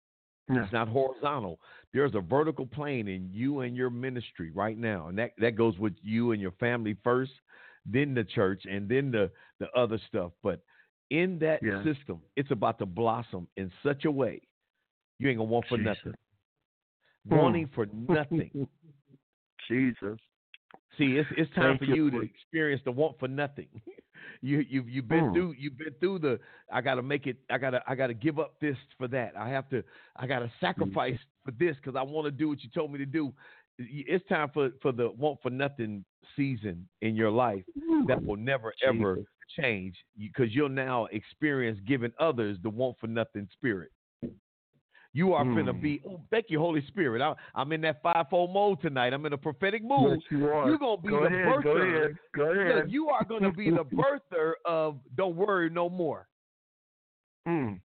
Speaker 3: It's not horizontal. There's a vertical plane in you and your ministry right now. And that goes with you and your family first, then the church, and then the other stuff. But in that system, it's about to blossom in such a way you ain't going to want for nothing. Wanting for nothing.
Speaker 2: Jesus.
Speaker 3: See, it's time for you to experience the want for nothing. You've been through the I gotta make it, I gotta give up this for that. I gotta sacrifice for this because I want to do what you told me to do. It's time for the want for nothing season in your life that will never ever change, because you'll now experience giving others the want for nothing spirit. You are finna be, thank you, Holy Spirit. I'm in that fivefold mode tonight. I'm in a prophetic mood.
Speaker 2: Yes, you are.
Speaker 3: You're going to be the birther.
Speaker 2: Go ahead.
Speaker 3: Look, you are going to be the birther of Don't Worry No More. No,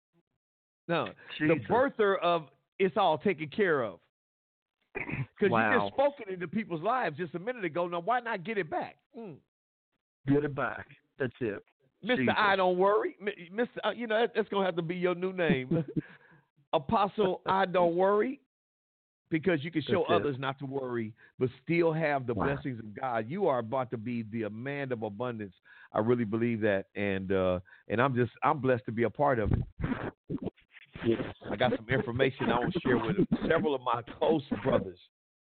Speaker 3: the birther of It's All Taken Care of. Because you just spoken into people's lives just a minute ago. Now, why not get it back?
Speaker 2: Get it back. That's it.
Speaker 3: Mr.
Speaker 2: Jesus.
Speaker 3: I Don't Worry. Mr. That's going to have to be your new name. Apostle, I Don't Worry, because you can show others not to worry, but still have the blessings of God. You are about to be the man of abundance. I really believe that, and I'm blessed to be a part of it. I got some information I want to share with several of my close brothers,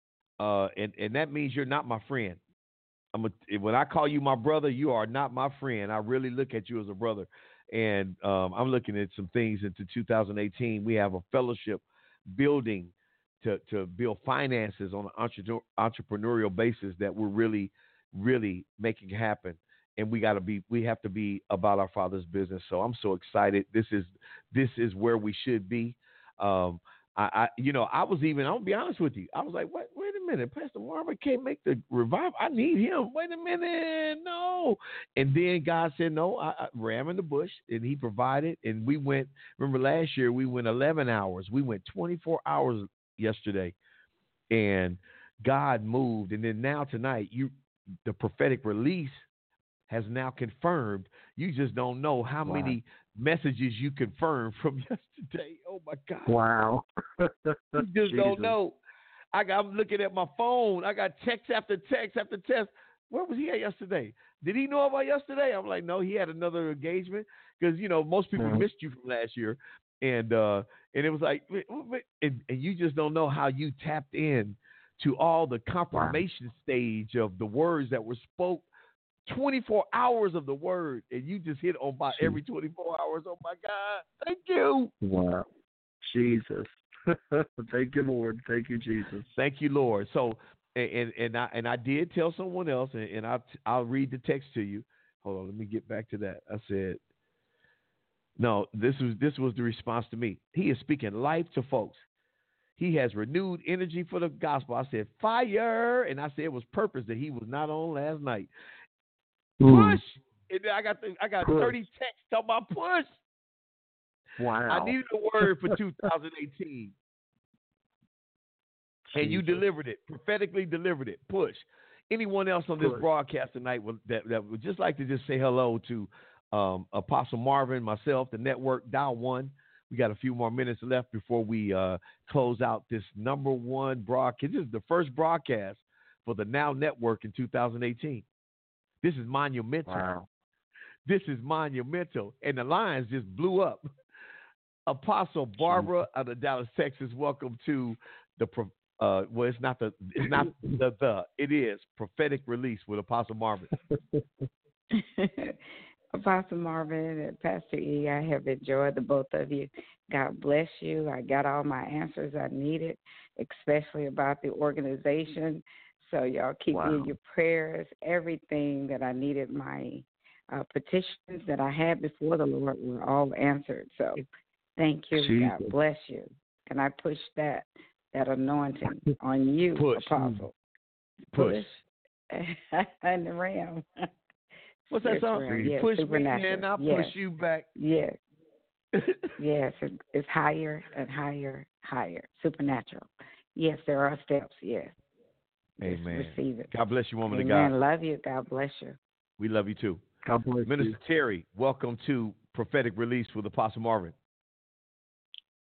Speaker 3: and that means you're not my friend. When I call you my brother, you are not my friend. I really look at you as a brother. And I'm looking at some things into 2018. We have a fellowship building to build finances on an entrepreneurial basis that we're really, really making happen. And we have to be about our Father's business. So I'm so excited. This is where we should be. I was even, I'll be honest with you. I was like, wait a minute, Pastor Marvin can't make the revival. I need him. Wait a minute. No. And then God said, no, I ram in the bush, and he provided. And we went, remember last year, we went 11 hours. We went 24 hours yesterday, and God moved. And then now tonight, the prophetic release has now confirmed. You just don't know how many messages you confirmed from yesterday. Oh my God.
Speaker 2: Wow.
Speaker 3: You just don't know. I'm looking at my phone. I got text after text after text. Where was he at yesterday? Did he know about yesterday? I'm like, no, he had another engagement, because most people missed you from last year, and it was like, and you just don't know how you tapped in to all the confirmation stage of the words that were spoke. 24 hours of the word, and you just hit on by every 24 hours. Oh my God. Thank you.
Speaker 2: Wow. Jesus. Thank you, Lord. Thank you, Jesus.
Speaker 3: Thank you, Lord. So, and I did tell someone else, and I'll read the text to you. Hold on, let me get back to that. I said, no, this was the response to me. He is speaking life to folks. He has renewed energy for the gospel. I said, fire. And I said it was purpose that he was not on last night. Push. And then I got 30 texts talking about push.
Speaker 2: Wow.
Speaker 3: I needed a word for 2018. And you delivered it, prophetically delivered it. Push. Anyone else on this broadcast tonight that would just like to just say hello to Apostle Marvin, myself, the network, Dial One. We got a few more minutes left before we close out this number one broadcast. This is the first broadcast for the Now Network in 2018. This is monumental.
Speaker 2: Wow.
Speaker 3: This is monumental. And the lines just blew up. Apostle Barbara out of Dallas, Texas, welcome to the it is prophetic release with Apostle Marvin.
Speaker 4: Apostle Marvin and Pastor E, I have enjoyed the both of you. God bless you. I got all my answers I needed, especially about the organization. So y'all keep me in your prayers. Everything that I needed, my petitions that I had before the Lord were all answered. So thank you. Jesus. God bless you. And I push that anointing on you, Apostle.
Speaker 3: Push.
Speaker 4: And the ram.
Speaker 3: What's that song?
Speaker 4: Yes,
Speaker 3: push me and I'll push you back.
Speaker 4: Yes. Yes, it's higher and higher, higher. Supernatural. Yes, there are steps. Yes.
Speaker 3: Amen.
Speaker 4: Just receive it.
Speaker 3: God bless you, woman
Speaker 4: Amen.
Speaker 3: of God.
Speaker 4: Love you. God bless you.
Speaker 3: We love you too.
Speaker 2: God bless
Speaker 3: Minister
Speaker 2: you.
Speaker 3: Terry, welcome to Prophetic Release with Apostle Marvin.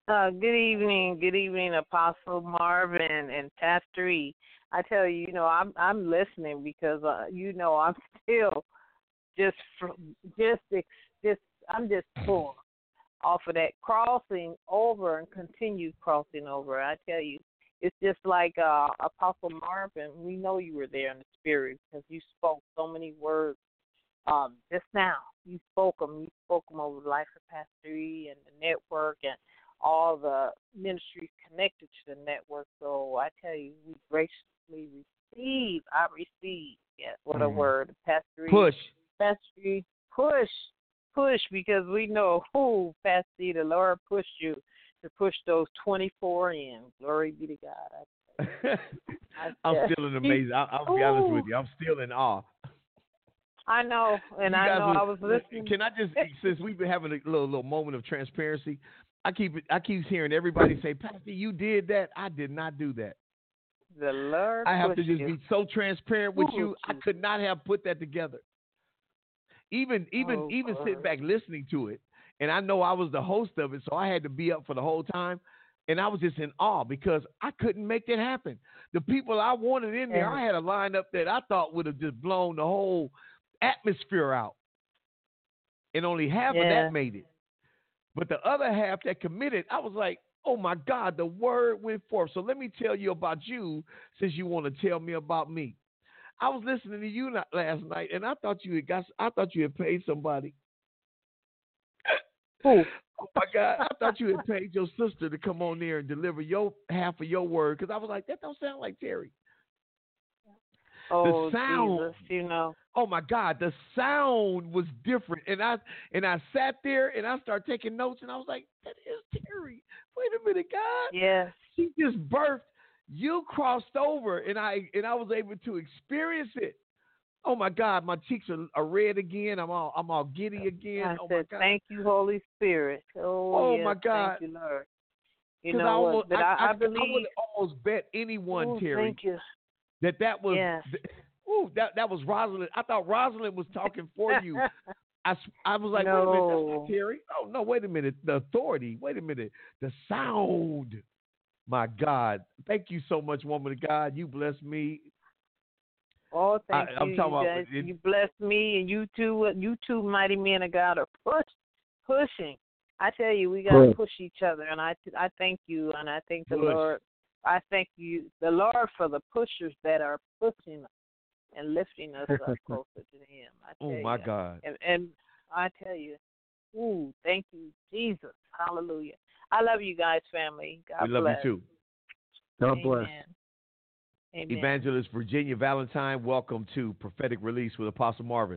Speaker 5: Good evening, Apostle Marvin and Pastor E. I tell you, I'm listening because I'm still just just just I'm just full off of that crossing over and continued crossing over. I tell you, it's just like Apostle Marvin. We know you were there in the spirit because you spoke so many words just now. You spoke them. You spoke them over the life of Pastor E and the network and all the ministries connected to the network. So I tell you, we graciously receive. I receive. Yes, what a word. Pastor E.
Speaker 3: Push.
Speaker 5: Pastor E, push, because we know who, Pastor E, the Lord pushed you to push those 24 in. Glory be to God.
Speaker 3: I'm still in amazing. I'll be honest with you. I'm still in awe.
Speaker 5: I know, and I know I was listening.
Speaker 3: Can I just, since we've been having a little moment of transparency, I keep hearing everybody say, Pastor, you did that. I did not do that.
Speaker 5: The Lord
Speaker 3: I have to just
Speaker 5: you.
Speaker 3: be so transparent with you. I could not have put that together. Even sitting back listening to it, and I know I was the host of it, so I had to be up for the whole time, and I was just in awe because I couldn't make that happen. The people I wanted in there, I had a lineup that I thought would have just blown the whole atmosphere out, and only half of that made it. But the other half that committed, I was like, oh my God, the word went forth. So let me tell you about you, since you want to tell me about me. I was listening to you last night, and I thought you had paid somebody.
Speaker 5: Who?
Speaker 3: Oh my God! I thought you had paid your sister to come on there and deliver your half of your word, because I was like, that don't sound like Terry.
Speaker 5: Oh,
Speaker 3: the sound,
Speaker 5: Jesus,
Speaker 3: Oh my God, the sound was different, and I sat there and I started taking notes, and I was like, that is Terry. Wait a minute, God.
Speaker 5: Yes.
Speaker 3: She just birthed. You crossed over, and I was able to experience it. Oh my God, my cheeks are red again. I'm all giddy again.
Speaker 5: I said, thank you, Holy Spirit.
Speaker 3: Oh
Speaker 5: yes,
Speaker 3: my God.
Speaker 5: Thank you, Lord.
Speaker 3: I
Speaker 5: believe
Speaker 3: I would almost bet anyone, Terry,
Speaker 5: thank you.
Speaker 3: that was
Speaker 5: yes.
Speaker 3: that was Rosalind. I thought Rosalind was talking for you. I was like,
Speaker 5: no.
Speaker 3: wait a minute, that's not Terry. Oh no, wait a minute. The authority. Wait a minute. The sound. My God. Thank you so much, woman of God. You bless me.
Speaker 5: Oh, thank you.
Speaker 3: I'm talking about
Speaker 5: you blessed me, and you two mighty men of God are pushing. I tell you, we got to push each other, and I thank you, and I thank the Lord. I thank you, the Lord, for the pushers that are pushing us and lifting us up closer to Him. I tell
Speaker 3: my God.
Speaker 5: And I tell you, thank you, Jesus. Hallelujah. I love you guys, family. God
Speaker 3: bless. We love you too.
Speaker 2: God bless.
Speaker 5: Amen.
Speaker 3: Evangelist Virginia Valentine, welcome to Prophetic Release with Apostle Marvin.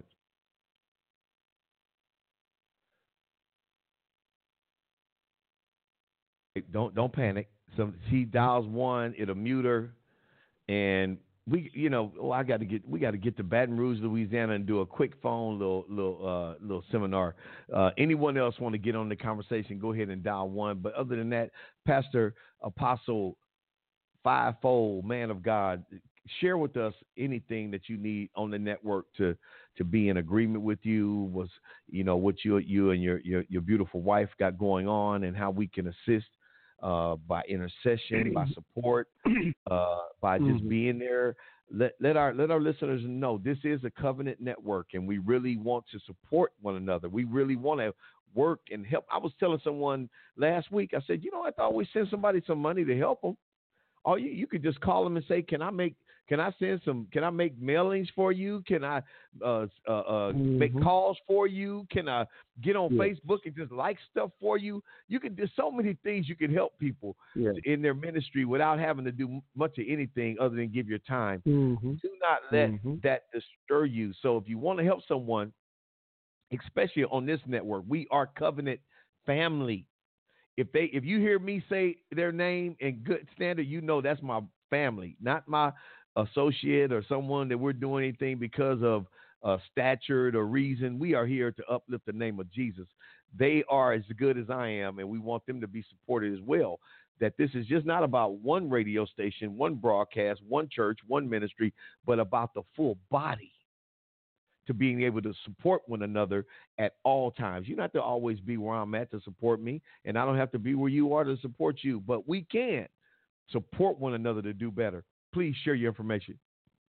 Speaker 3: Don't panic. She dials 1, it'll mute her, and we got to get to Baton Rouge, Louisiana, and do a quick phone little seminar. Anyone else want to get on the conversation? Go ahead and dial 1. But other than that, Pastor Apostle Fivefold, man of God, share with us anything that you need on the network to be in agreement with you. Was what you and your beautiful wife got going on, and how we can assist by intercession, by support, by just being there. Let our listeners know this is a covenant network, and we really want to support one another. We really want to work and help. I was telling someone last week, I said, I thought we send somebody some money to help them. Or you could just call them and say, can I make mailings for you? Can I make calls for you? Can I get on Facebook and just like stuff for you? You can do so many things. You can help people in their ministry without having to do much of anything other than give your time. Do not let that disturb you. So if you want to help someone, especially on this network, we are covenant family. If you hear me say their name in good standard, that's my family, not my associate or someone that we're doing anything because of stature or reason. We are here to uplift the name of Jesus. They are as good as I am, and we want them to be supported as well. That this is just not about one radio station, one broadcast, one church, one ministry, but about the full body. to being able to support one another at all times. You don't have to always be where I'm at to support me, and I don't have to be where you are to support you, but we can support one another to do better. Please share your information.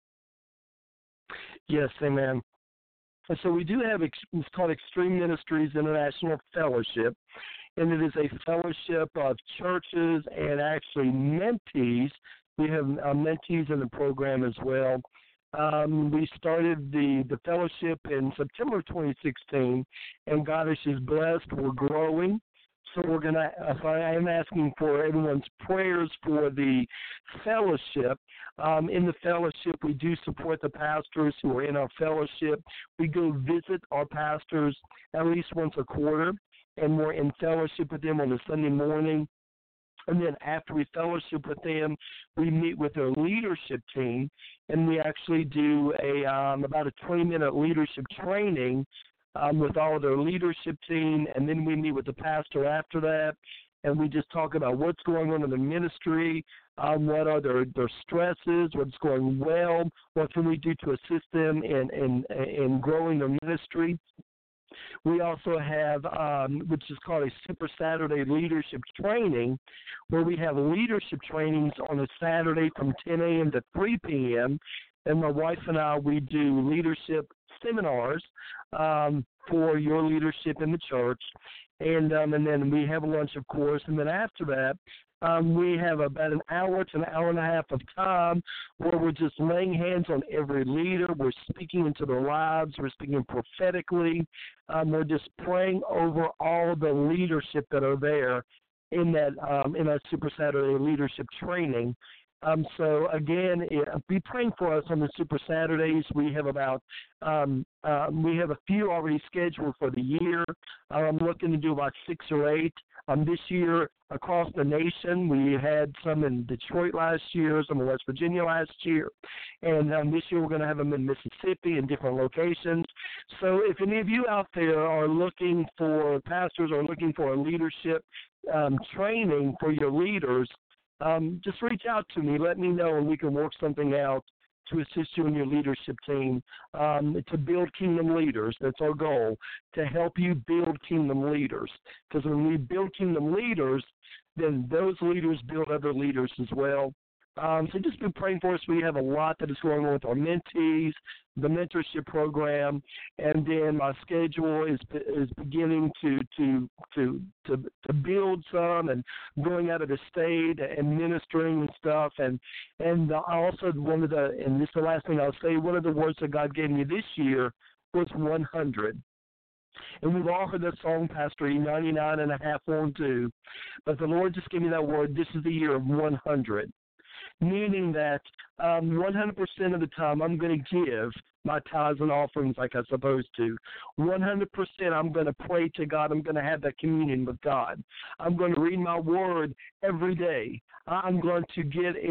Speaker 2: Yes, amen. And so we do have, it's called Extreme Ministries International Fellowship, and it is a fellowship of churches and actually mentees. We have mentees in the program as well. We started the fellowship in September 2016, and God is just blessed. We're growing. So I am asking for everyone's prayers for the fellowship. In the fellowship, we do support the pastors who are in our fellowship. We go visit our pastors at least once a quarter, and we're in fellowship with them on a Sunday morning. And then after we fellowship with them, we meet with their leadership team, and we actually do about a 20-minute leadership training with all of their leadership team, and then we meet with the pastor after that, and we just talk about what's going on in the ministry, what are their stresses, what's going well, what can we do to assist them in growing their ministry. We also have, which is called a Super Saturday Leadership Training, where we have leadership trainings on a Saturday from 10 a.m. to 3 p.m., and my wife and I, we do leadership seminars for your leadership in the church, and then we have lunch, of course, and then after that, we have about an hour to an hour and a half of time where we're just laying hands on every leader. We're speaking into their lives. We're speaking prophetically. We're just praying over all the leadership that are there in that Super Saturday leadership training. So again, be praying for us on the Super Saturdays. We have we have a few already scheduled for the year. I'm looking to do about 6 or 8 this year across the nation. We had some in Detroit last year, some in West Virginia last year, and this year we're going to have them in Mississippi in different locations. So if any of you out there are looking for pastors or looking for a leadership training for your leaders, just reach out to me. Let me know, and we can work something out to assist you in your leadership team, to build kingdom leaders. That's our goal, to help you build kingdom leaders. Because when we build kingdom leaders, then those leaders build other leaders as well. So just be praying for us. We have a lot that is going on with our mentees, the mentorship program, and then my schedule is beginning to build some, and going out of the state and ministering and stuff. And I also and this is the last thing I'll say, one of the words that God gave me this year was 100. And we've all heard that song, Pastor E, 99 and a half won't do. But the Lord just gave me that word. This is the year of 100. Meaning that 100% of the time I'm going to give my tithes and offerings like I'm supposed to. 100% I'm going to pray to God. I'm going to have that communion with God. I'm going to read my word every day. I'm going to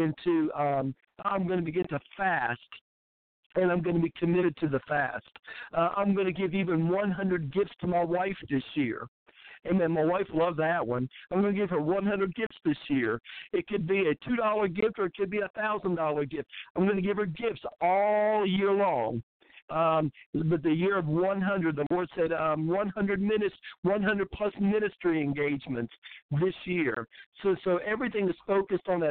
Speaker 2: I'm going to begin to fast, and I'm going to be committed to the fast. I'm going to give even 100 gifts to my wife this year. Amen. My wife loved that one. I'm going to give her 100 gifts this year. It could be a $2 gift, or it could be a $1,000 gift. I'm going to give her gifts all year long. But the year of 100, the Lord said 100 plus ministry engagements this year. So everything is focused on that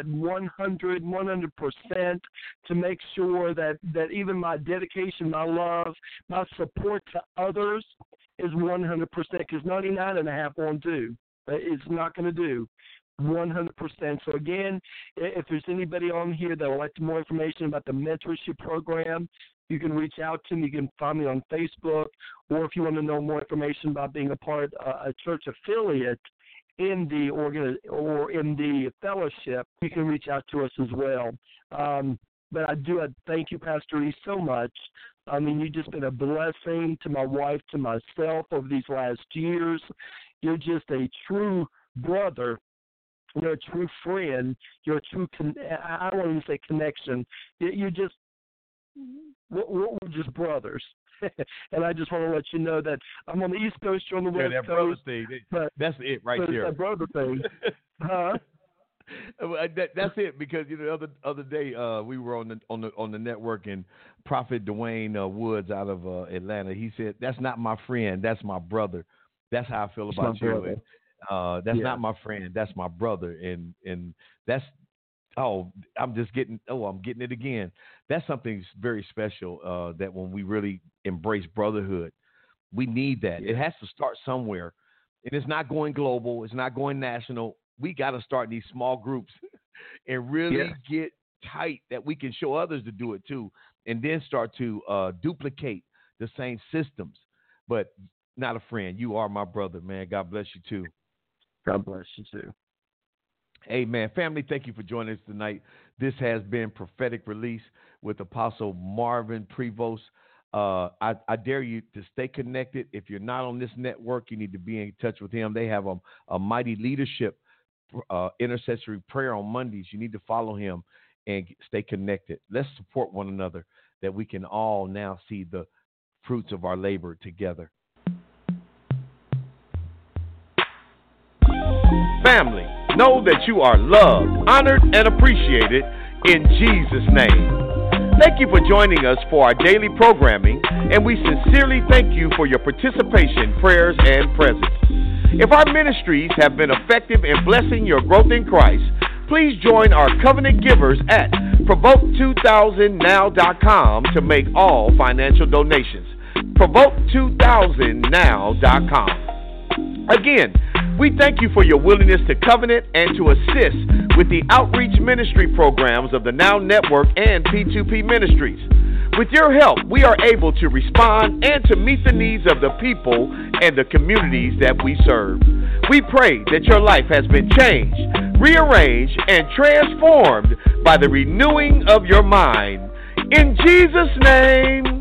Speaker 2: 100% to make sure that even my dedication, my love, my support to others is 100%, because 99.5 won't do. It's not going to do. 100%. So again, if there's anybody on here that would like more information about the mentorship program, you can reach out to me. You can find me on Facebook, or if you want to know more information about being a part a church affiliate in the or in the fellowship, you can reach out to us as well. But I thank you, Pastor E, so much. I mean, you've just been a blessing to my wife, to myself over these last years. You're just a true brother. You're a true friend. You're a true, I don't even say connection. You're just, we're just brothers. And I just want to let you know that I'm on the East Coast, you're on the West
Speaker 3: that
Speaker 2: Coast.
Speaker 3: Brother thing, that's it right there.
Speaker 2: That brother thing. Huh?
Speaker 3: That's it, because the other day we were on the network, and Prophet Dwayne Woods out of Atlanta, he said, "That's not my friend, that's my brother." That's how I feel about you. That's not my friend, that's my brother, and that's I'm getting it again. That's something very special that when we really embrace brotherhood, we need that. It has to start somewhere, and it's not going global, it's not going national. We got to start in these small groups and really get tight that we can show others to do it too, and then start to duplicate the same systems. But not a friend. You are my brother, man. God bless you too.
Speaker 2: God bless you too.
Speaker 3: Amen. Family, thank you for joining us tonight. This has been Prophetic Release with Apostle Marvin Prevost. I dare you to stay connected. If you're not on this network, you need to be in touch with him. They have a mighty leadership intercessory prayer on Mondays. You need to follow him and stay connected. Let's support one another, that we can all now see the fruits of our labor together. Family, know that you are loved, honored, and appreciated in Jesus' name. Thank you for joining us for our daily programming, and we sincerely thank you for your participation, prayers, and presence. If our ministries have been effective in blessing your growth in Christ, please join our covenant givers at Provoke2000now.com to make all financial donations. Provoke2000now.com. Again, we thank you for your willingness to covenant and to assist with the outreach ministry programs of the Now Network and P2P Ministries. With your help, we are able to respond and to meet the needs of the people and the communities that we serve. We pray that your life has been changed, rearranged, and transformed by the renewing of your mind. In Jesus' name.